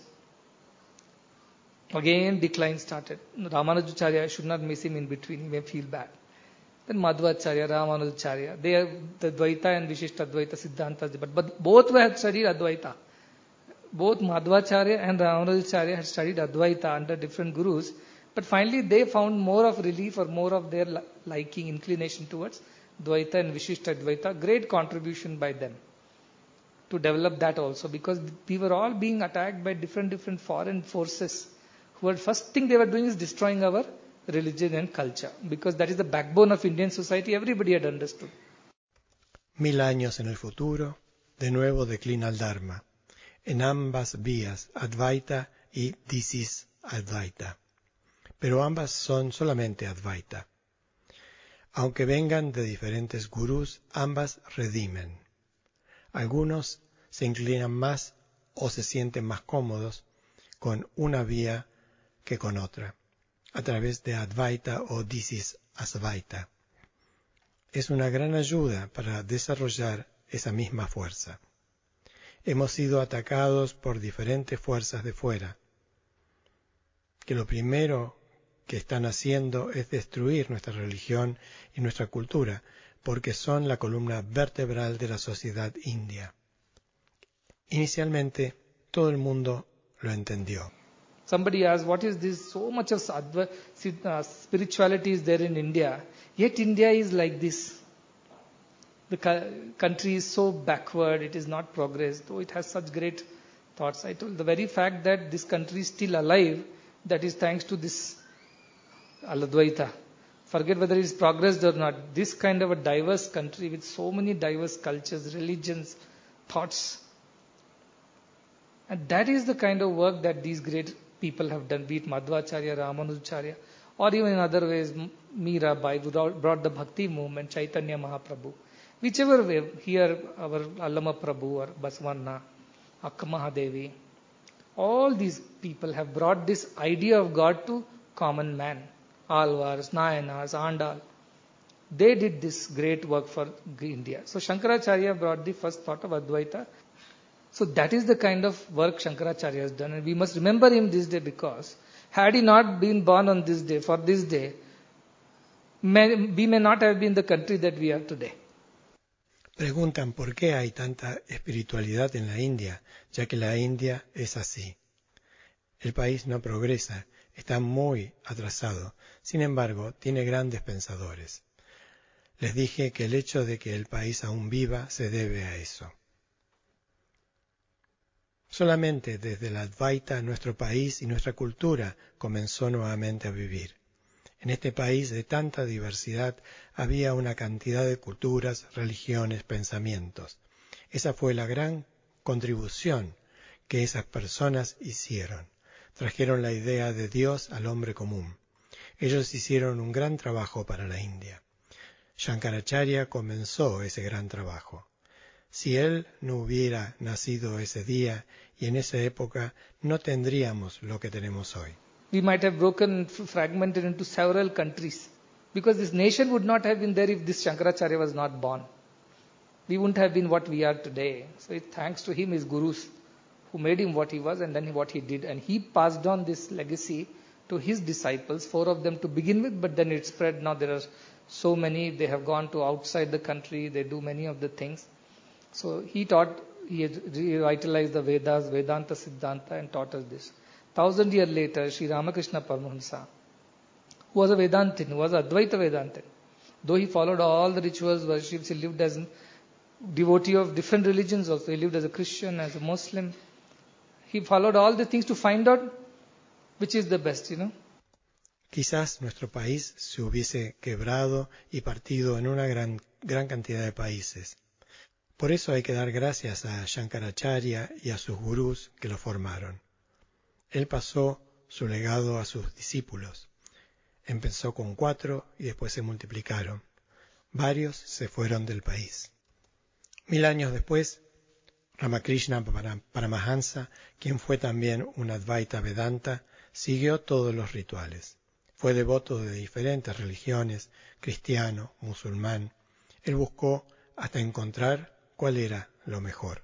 Again, decline started. Ramanujacharya should not miss him in between. He may feel bad. Then Madhvacharya, Ramanujacharya, they are the Dvaita and Vishishta Dvaita Siddhantas, but both had studied Advaita. Both Madhvacharya and Ramanujacharya had studied Advaita under different gurus, but finally they found more of relief or more of their liking, inclination towards Dvaita and Vishishta Dvaita. Great contribution by them to develop that also, because we were all being attacked by different foreign forces who were first thing they were doing is destroying our religion and culture, because that is the backbone of Indian society. Everybody had understood. 1000 años en el futuro, de nuevo declina el Dharma, en ambas vías, Advaita y Disis Advaita. Pero ambas son solamente Advaita. Aunque vengan de diferentes gurús, ambas redimen. Algunos se inclinan más o se sienten más cómodos con una vía que con otra, a través de Advaita o Disis Advaita. Es una gran ayuda para desarrollar esa misma fuerza. Hemos sido atacados por diferentes fuerzas de fuera, que lo primero que están haciendo es destruir nuestra religión y nuestra cultura, porque son la columna vertebral de la sociedad india. Inicialmente, todo el mundo lo entendió. Somebody asked, what is this? So much of spirituality is there in India, yet India is like this. The country is so backward, it is not progressed, though it has such great thoughts. I told the very fact that this country is still alive, that is thanks to this Advaita. Forget whether it is progressed or not. This kind of a diverse country with so many diverse cultures, religions, thoughts. And that is the kind of work that these great people have done, be it Madhvacharya, Ramanujacharya, or even in other ways, Mirabai, who brought the Bhakti movement, Chaitanya Mahaprabhu. Whichever way, here our Allama Prabhu or Baswanna, Akka Mahadevi, all these people have brought this idea of God to common man. Alvars, Nayanars, Andal. They did this great work for India. So Shankaracharya brought the first thought of Advaita. So that is the kind of work Shankaracharya has done. And we must remember him this day, because had he not been born on this day, for this day, we may not have been the country that we are today. Preguntan por qué hay tanta espiritualidad en la India, ya que la India es así. El país no progresa, está muy atrasado, sin embargo, tiene grandes pensadores. Les dije que el hecho de que el país aún viva se debe a eso. Solamente desde la Advaita nuestro país y nuestra cultura comenzó nuevamente a vivir. En este país de tanta diversidad había una cantidad de culturas, religiones, pensamientos. Esa fue la gran contribución que esas personas hicieron. Trajeron la idea de Dios al hombre común. Ellos hicieron un gran trabajo para la India. Shankaracharya comenzó ese gran trabajo. Si él no hubiera nacido ese día y en esa época, no tendríamos lo que tenemos hoy. We might have broken, fragmented into several countries, because this nation would not have been there if this Shankaracharya was not born. We wouldn't have been what we are today. So it's thanks to him, his gurus, who made him what he was and then what he did. And he passed on this legacy to his disciples, 4 of them to begin with, but then it spread. Now there are so many, they have gone to outside the country, they do many of the things. So he taught, he revitalized the Vedas, Vedanta Siddhanta, and taught us this. 1,000 years later, Sri Ramakrishna Paramahamsa, who was a Vedantin, who was an Advaita Vedantin, though he followed all the rituals, worships, he lived as a devotee of different religions also. He lived as a Christian, as a Muslim. He followed all the things to find out which is the best, Quizás nuestro país se hubiese quebrado y partido en una gran cantidad de países. Por eso hay que dar gracias a Shankaracharya y a sus gurús que lo formaron. Él pasó su legado a sus discípulos. Empezó con 4 y después se multiplicaron. Varios se fueron del país. 1000 años después, Ramakrishna Paramahansa, quien fue también un Advaita Vedanta, siguió todos los rituales. Fue devoto de diferentes religiones, cristiano, musulmán. Él buscó hasta encontrar cuál era lo mejor.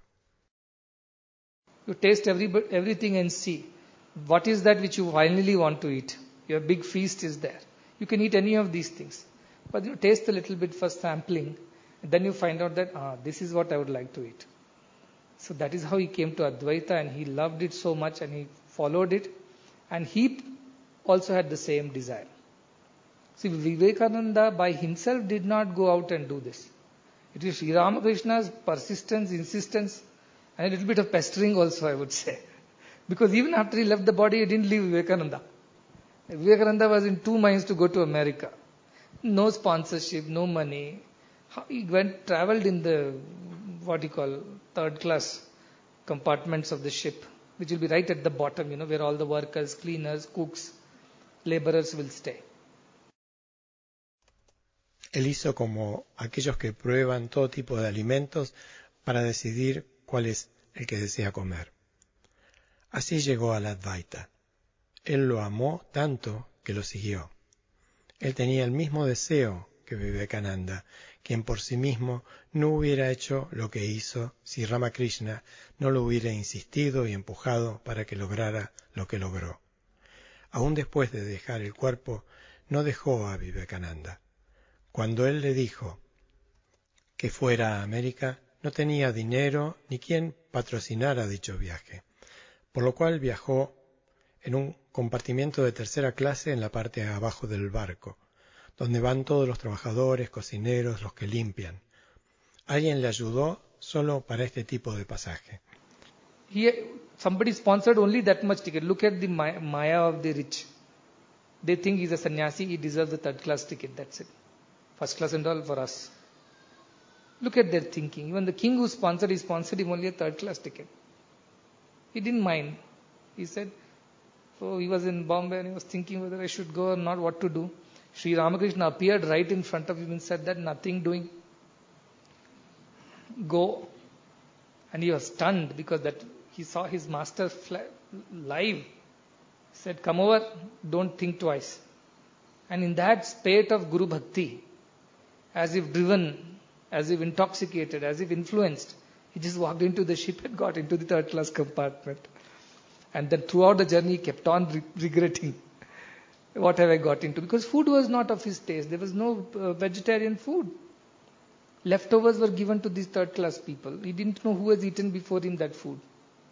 You taste everything and see what is that which you finally want to eat. Your big feast is there. You can eat any of these things. But you taste a little bit first, sampling, and then you find out that this is what I would like to eat. So that is how he came to Advaita, and he loved it so much and he followed it. And he also had the same desire. See, Vivekananda by himself did not go out and do this. It is Sri Ramakrishna's persistence, insistence, and a little bit of pestering also, I would say. Because even after he left the body, he didn't leave Vivekananda. Vivekananda was in 2 minds to go to America. No sponsorship, no money. He traveled in the, third class compartments of the ship, which will be right at the bottom, where all the workers, cleaners, cooks, laborers will stay. Él hizo como aquellos que prueban todo tipo de alimentos para decidir cuál es el que desea comer. Así llegó a la Advaita. Él lo amó tanto que lo siguió. Él tenía el mismo deseo que Vivekananda, quien por sí mismo no hubiera hecho lo que hizo si Ramakrishna no lo hubiera insistido y empujado para que lograra lo que logró. Aún después de dejar el cuerpo, no dejó a Vivekananda. Cuando él le dijo que fuera a América, no tenía dinero ni quien patrocinara dicho viaje, por lo cual viajó en un compartimiento de tercera clase en la parte de abajo del barco, donde van todos los trabajadores, cocineros, los que limpian. Alguien le ayudó solo para este tipo de pasaje. Somebody sponsored only that much ticket. Look at the Maya of the rich. They think he's a sannyasi, he deserves the third class ticket, that's it. First class and all for us. Look at their thinking. Even the king who sponsored him only a third class ticket. He didn't mind. He said, so he was in Bombay and he was thinking whether I should go or not, what to do. Sri Ramakrishna appeared right in front of him and said that nothing doing. Go. And he was stunned because that he saw his master live. He said, come over, don't think twice. And in that state of Guru Bhakti, as if driven, as if intoxicated, as if influenced, he just walked into the ship and got into the third class compartment. And then throughout the journey, he kept on regretting, what have I got into? Because food was not of his taste. There was no vegetarian food. Leftovers were given to these third class people. He didn't know who has eaten before him that food.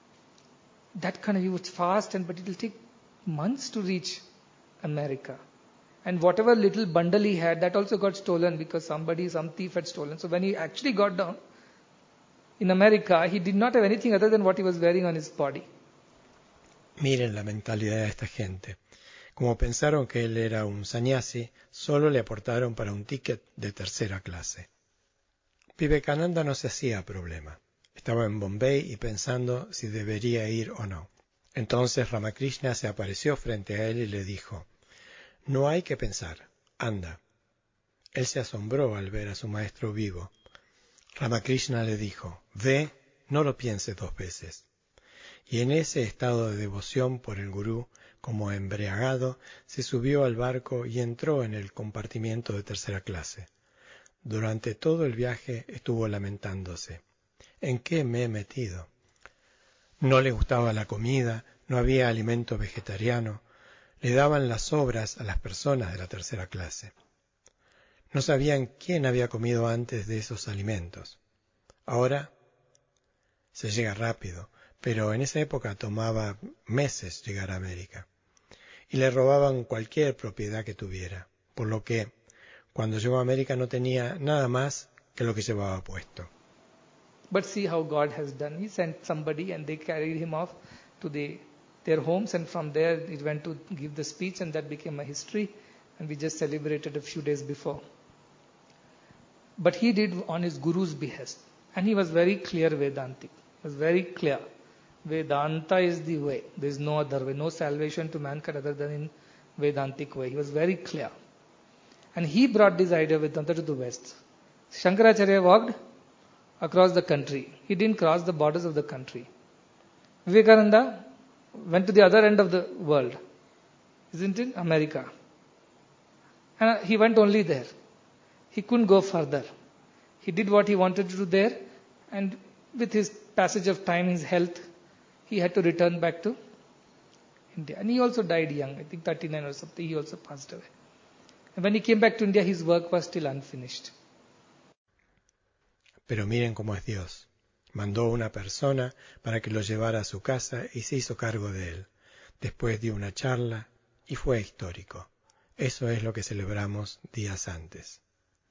That kind of, he was fast, but it will take months to reach America. And whatever little bundle he had, that also got stolen because some thief had stolen. So when he actually got down in America, he did not have anything other than what he was wearing on his body. Miren la mentalidad de esta gente. Como pensaron que él era un sannyasi, solo le aportaron para un ticket de tercera clase. Vivekananda no se hacía problema. Estaba en Bombay y pensando si debería ir o no. Entonces Ramakrishna se apareció frente a él y le dijo: «No hay que pensar, anda». Él se asombró al ver a su maestro vivo. Ramakrishna le dijo: «Ve, no lo pienses 2 veces». Y en ese estado de devoción por el gurú, como embriagado, se subió al barco y entró en el compartimiento de tercera clase. Durante todo el viaje estuvo lamentándose. ¿En qué me he metido? No le gustaba la comida, no había alimento vegetariano, le daban las sobras a las personas de la tercera clase. No sabían quién había comido antes de esos alimentos. Ahora se llega rápido, pero en esa época tomaba meses llegar a América. Y le robaban cualquier propiedad que tuviera, por lo que cuando llegó a América no tenía nada más que lo que llevaba puesto. But see how God has done. He sent somebody and they carried him off to their homes, and from there he went to give the speech, and that became a history, and we just celebrated a few days before. But he did on his guru's behest, and he was very clear Vedantic. He was very clear. Vedanta is the way. There is no other way. No salvation to mankind other than in Vedantic way. He was very clear. And he brought this idea of Vedanta to the West. Shankaracharya walked across the country. He didn't cross the borders of the country. Vivekananda went to the other end of the world. Isn't it? America. And he went only there. He couldn't go further. He did what he wanted to do there, and with his passage of time, his health, he had to return back to India. And he also died young, I think 39 or something, he also passed away. And when he came back to India, his work was still unfinished. Pero miren cómo es Dios. Mandó una persona para que lo llevara a su casa y se hizo cargo de él. Después dio una charla y fue histórico. Eso es lo que celebramos días antes.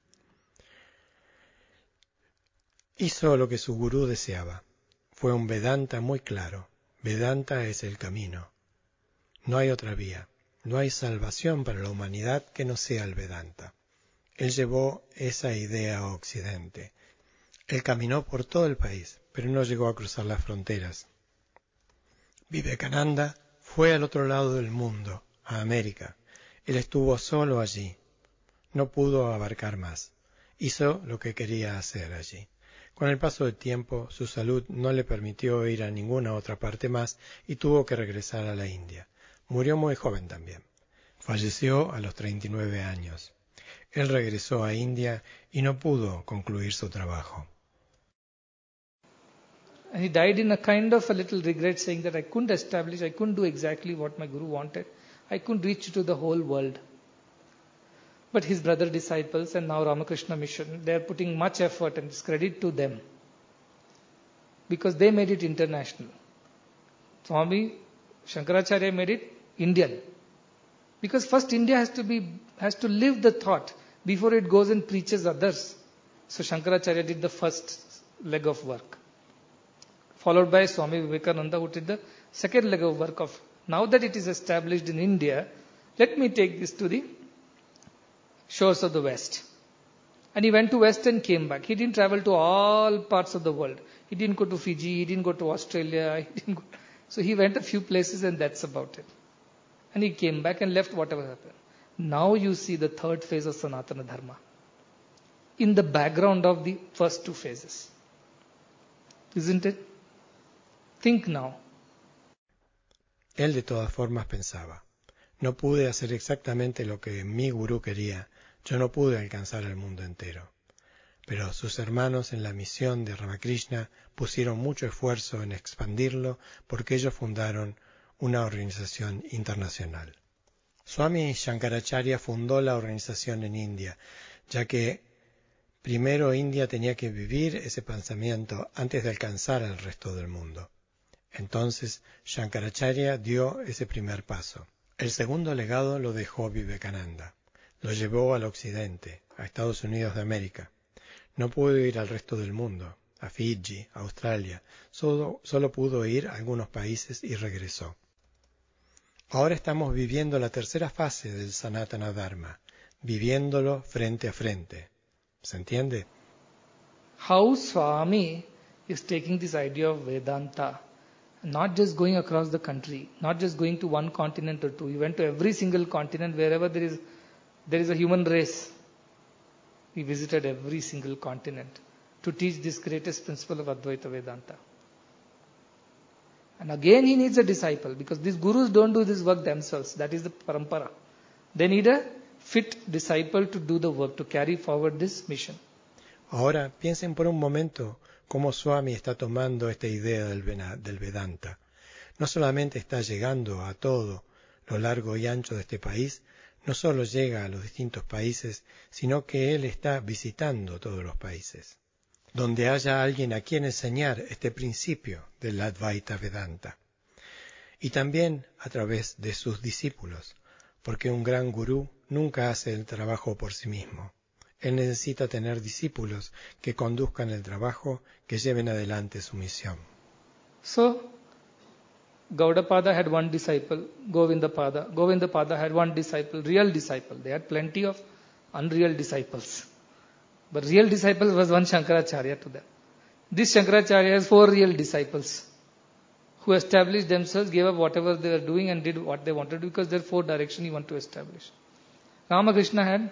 Hizo lo que su gurú deseaba. Fue un Vedanta muy claro. Vedanta es el camino. No hay otra vía. No hay salvación para la humanidad que no sea el Vedanta. Él llevó esa idea a Occidente. Él caminó por todo el país, pero no llegó a cruzar las fronteras. Vivekananda fue al otro lado del mundo, a América. Él estuvo solo allí. No pudo abarcar más. Hizo lo que quería hacer allí. Con el paso del tiempo, su salud no le permitió ir a ninguna otra parte más y tuvo que regresar a la India. Murió muy joven también. Falleció a los 39 años. Él regresó a India y no pudo concluir su trabajo. And he died in a kind of a little regret, saying that I couldn't do exactly what my guru wanted. I couldn't reach to the whole world. But his brother disciples and now Ramakrishna Mission, they are putting much effort, and it's credit to them, because they made it international. Swami Shankaracharya made it Indian. Because first India has to live the thought before it goes and preaches others. So Shankaracharya did the first leg of work, followed by Swami Vivekananda, who did the second leg of work of, now that it is established in India, let me take this to the shores of the West. And he went to West and came back. He didn't travel to all parts of the world. He didn't go to Fiji, he didn't go to Australia, so he went a few places, and that's about it. And he came back and left whatever happened. Now you see the third phase of Sanatana Dharma in the background of the first 2 phases. Isn't it? Think now. Él de todas formas pensaba, no pude hacer exactamente lo que mi gurú quería, yo no pude alcanzar el mundo entero. Pero sus hermanos en la misión de Ramakrishna pusieron mucho esfuerzo en expandirlo porque ellos fundaron una organización internacional. Swami Shankaracharya fundó la organización en India, ya que Primero India tenía que vivir ese pensamiento antes de alcanzar al resto del mundo. Entonces Shankaracharya dio ese primer paso. El segundo legado lo dejó Vivekananda. Lo llevó al occidente, a Estados Unidos de América. No pudo ir al resto del mundo, a Fiji, a Australia. Solo pudo ir a algunos países y regresó. Ahora estamos viviendo la tercera fase del Sanatana Dharma, viviéndolo frente a frente. ¿Se entiende? How Swami is taking this idea of Vedanta, not just going across the country, not just going to one continent or two. He went to every single continent wherever there is a human race. He visited every single continent to teach this greatest principle of Advaita Vedanta. And again he needs a disciple, because these gurus don't do this work themselves. That is the parampara. They need a fit disciple to do the work, to carry forward this mission. Ahora piensen por un momento cómo Swami está tomando esta idea del Vedanta. No solamente está llegando a todo lo largo y ancho de este país, no solo llega a los distintos países, sino que él está visitando todos los países, donde haya alguien a quien enseñar este principio del Advaita Vedanta. Y también a través de sus discípulos, porque un gran gurú nunca hace el trabajo por sí mismo. Él necesita tener discípulos que conduzcan el trabajo, que lleven adelante su misión. So, Gaudapada had one disciple, Govindapada. Govindapada had one disciple, real disciple. They had plenty of unreal disciples. But real disciple was one Shankaracharya to them. This Shankaracharya has 4 real disciples who established themselves, gave up whatever they were doing and did what they wanted, because there are 4 directions he wanted to establish. Ramakrishna had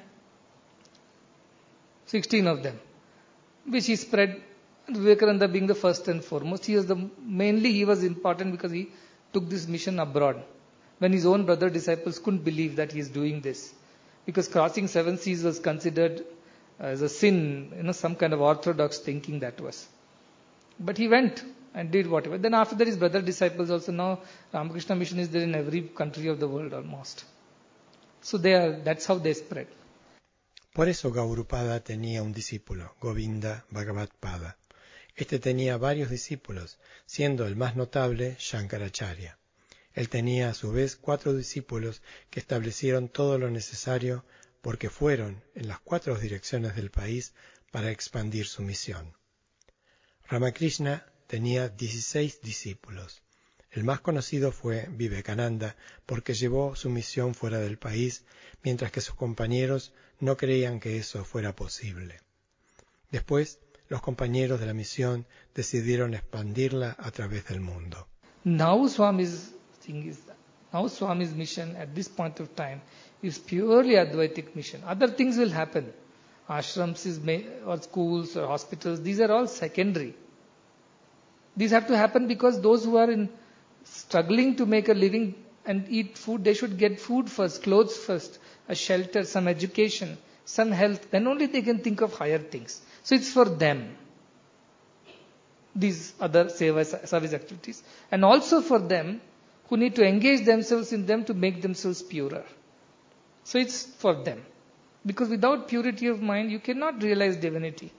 16 of them, which he spread. Vivekananda being the first and foremost, he was important because he took this mission abroad, when his own brother disciples couldn't believe that he is doing this, because crossing 7 seas was considered as a sin, some kind of orthodox thinking that was. But he went and did whatever. Then after that, his brother disciples also. Now Ramakrishna mission is there in every country of the world almost. So that's how they spread. Por eso Gaurupada tenía un discípulo, Govinda Bhagavad Pada. Este tenía varios discípulos, siendo el más notable Shankaracharya. Él tenía a su vez 4 discípulos que establecieron todo lo necesario porque fueron en las 4 direcciones del país para expandir su misión. Ramakrishna tenía 16 discípulos. El más conocido fue Vivekananda porque llevó su misión fuera del país, mientras que sus compañeros no creían que eso fuera posible. Después, los compañeros de la misión decidieron expandirla a través del mundo. Now Swami's mission at this point of time is purely Advaitic mission. Other things will happen. Ashrams or schools or hospitals, these are all secondary. These have to happen because those who are struggling to make a living and eat food, they should get food first, clothes first, a shelter, some education, some health. Then only they can think of higher things. So it's for them, these other service activities. And also for them who need to engage themselves in them to make themselves purer. So it's for them. Because without purity of mind, you cannot realize divinity.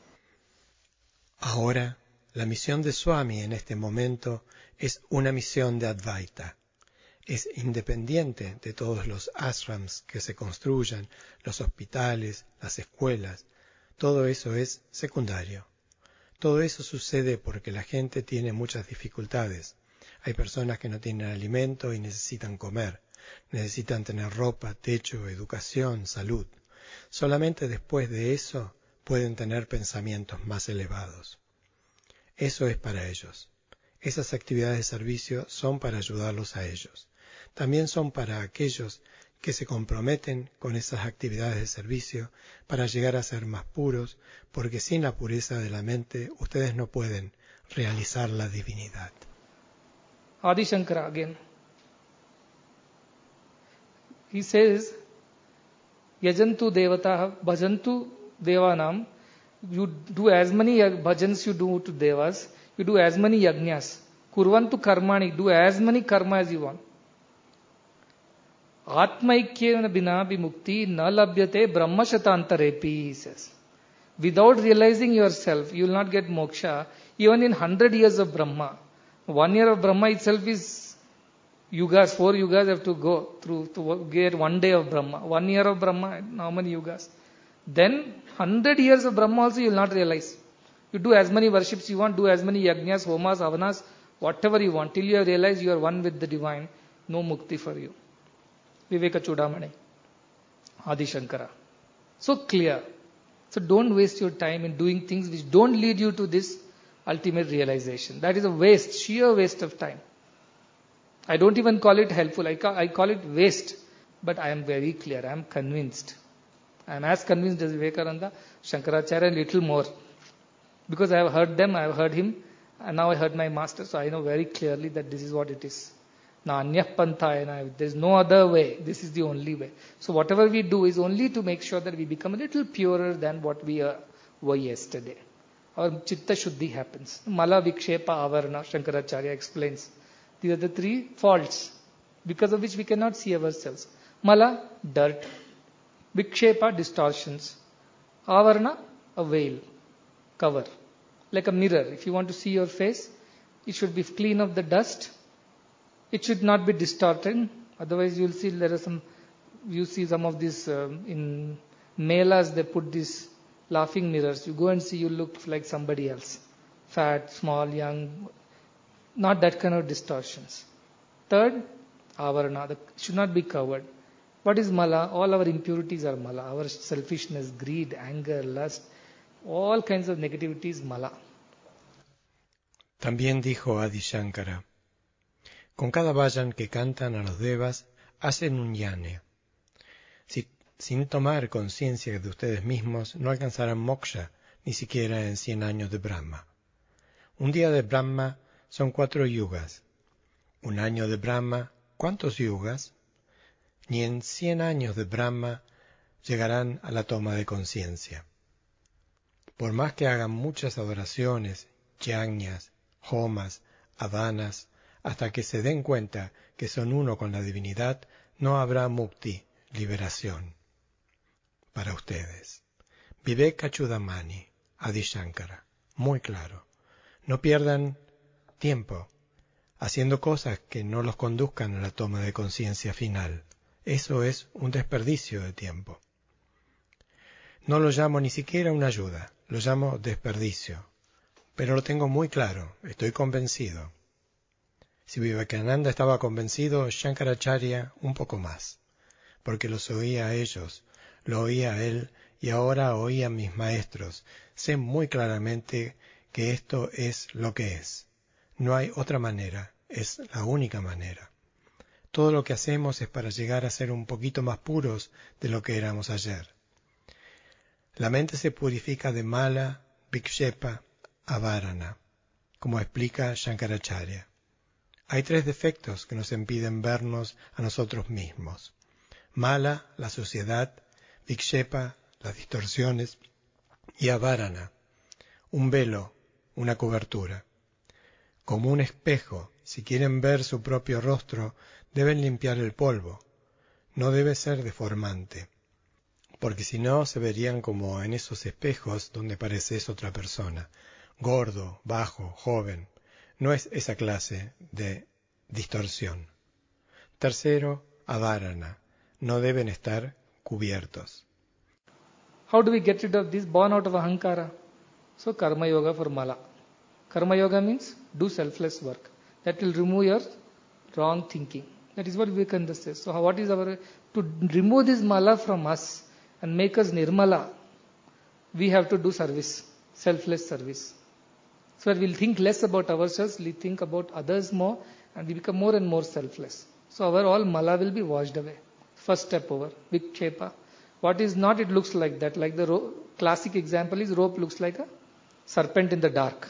Ahora, la misión de Swami en este momento es una misión de Advaita. Es independiente de todos los ashrams que se construyan, los hospitales, las escuelas. Todo eso es secundario. Todo eso sucede porque la gente tiene muchas dificultades. Hay personas que no tienen alimento y necesitan comer. Necesitan tener ropa, techo, educación, salud. Solamente después de eso pueden tener pensamientos más elevados. Eso es para ellos. Esas actividades de servicio son para ayudarlos a ellos. También son para aquellos que se comprometen con esas actividades de servicio para llegar a ser más puros, porque sin la pureza de la mente ustedes no pueden realizar la divinidad. Adi Shankara again. He says, Yajantu devata bhajantu devanam. You do as many bhajans you do to devas, you do as many yajnas. Kurvantu karmani, do as many karma as you want. Atmaikyena bina vimukti na labhyate brahmashatantarepi, he says. Without realizing yourself, you will not get moksha. Even in 100 years of Brahma, 1 year of Brahma itself is yugas. 4 yugas have to go through to get 1 day of Brahma. 1 year of Brahma, how many yugas? Then 100 years of Brahma also you will not realize. You do as many worships you want, do as many yajnas, homas, avanas, whatever you want, till you have realized you are one with the divine. No mukti for you. Viveka Chudamani, Adi Shankara. So clear. So don't waste your time in doing things which don't lead you to this ultimate realization. That is a waste, sheer waste of time. I don't even call it helpful. I call it waste. But I am very clear. I am convinced. I am as convinced as Vivekananda, Shankaracharya, a little more. Because I have heard them, I have heard him, and now I heard my master, so I know very clearly that this is what it is. Na anyah panthayana, there is no other way. This is the only way. So whatever we do is only to make sure that we become a little purer than what we were yesterday. Our chitta shuddhi happens. Mala vikshepa avarana, Shankaracharya explains. These are the 3 faults because of which we cannot see ourselves. Mala, dirt. Vikshepa, distortions. Avarana, a veil, cover. Like a mirror. If you want to see your face, it should be clean of the dust. It should not be distorted. Otherwise, you will see you see some of these in melas, they put these laughing mirrors. You go and see, you look like somebody else. Fat, small, young. Not that kind of distortions. Third, avarana, should not be covered. What is mala? All our impurities are mala. Our selfishness, greed, anger, lust, all kinds of negativity is mala. También dijo Adi Shankara, con cada vayan que cantan a los devas, hacen un yane. Sin tomar conciencia de ustedes mismos, no alcanzarán moksha, ni siquiera en 100 años de Brahma. Un día de Brahma son 4 yugas. Un año de Brahma, ¿cuántos yugas? Ni en 100 años de Brahma llegarán a la toma de conciencia. Por más que hagan muchas adoraciones, yajñas, homas, avanas, hasta que se den cuenta que son uno con la divinidad, no habrá mukti, liberación, para ustedes. Viveka Chudamani, Adi Shankara, muy claro. No pierdan tiempo haciendo cosas que no los conduzcan a la toma de conciencia final. Eso es un desperdicio de tiempo. No lo llamo ni siquiera una ayuda, lo llamo desperdicio. Pero lo tengo muy claro, estoy convencido. Si Vivekananda estaba convencido, Shankaracharya un poco más, porque los oía a ellos, lo oía a él y ahora oía a mis maestros. Sé muy claramente que esto es lo que es. No hay otra manera, es la única manera. Todo lo que hacemos es para llegar a ser un poquito más puros de lo que éramos ayer. La mente se purifica de mala, vikshepa, avarana, como explica Shankaracharya. Hay 3 defectos que nos impiden vernos a nosotros mismos. Mala, la suciedad, vikshepa, las distorsiones, y avarana, un velo, una cobertura. Como un espejo, si quieren ver su propio rostro, deben limpiar el polvo. No debe ser deformante, porque si no se verían como en esos espejos donde pareces otra persona, gordo, bajo, joven. No es esa clase de distorsión. Tercero, avarana, no deben estar cubiertos. How do we get rid of this? Born out of ahankara. So karma yoga for mala. Karma yoga means do selfless work. That will remove your wrong thinking. That is what Vivekananda says. So what is our, to remove this mala from us and make us nirmala, we have to do service, selfless service. So we'll think less about ourselves, we'll think about others more, and we become more and more selfless. So our all mala will be washed away. First step over, vikshepa. What is not, it looks like that. Like the classic example is rope looks like a serpent in the dark.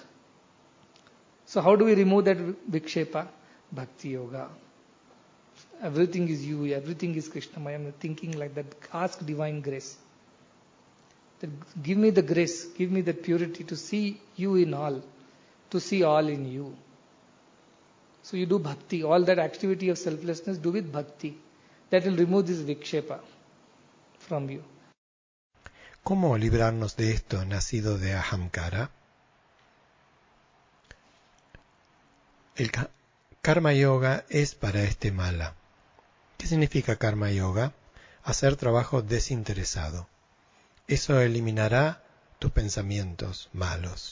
So how do we remove that vikshepa? Bhakti yoga. Everything is you, everything is Krishnamaya. I'm thinking like that. Ask divine grace. Give me the grace, give me the purity to see you in all, to see all in you. So you do bhakti, all that activity of selflessness, do with bhakti. That will remove this vikshepa from you. ¿Cómo librarnos de esto nacido de Ahamkara? El Karma Yoga es para este mala. ¿Qué significa Karma Yoga? Hacer trabajo desinteresado. Eso eliminará tus pensamientos malos.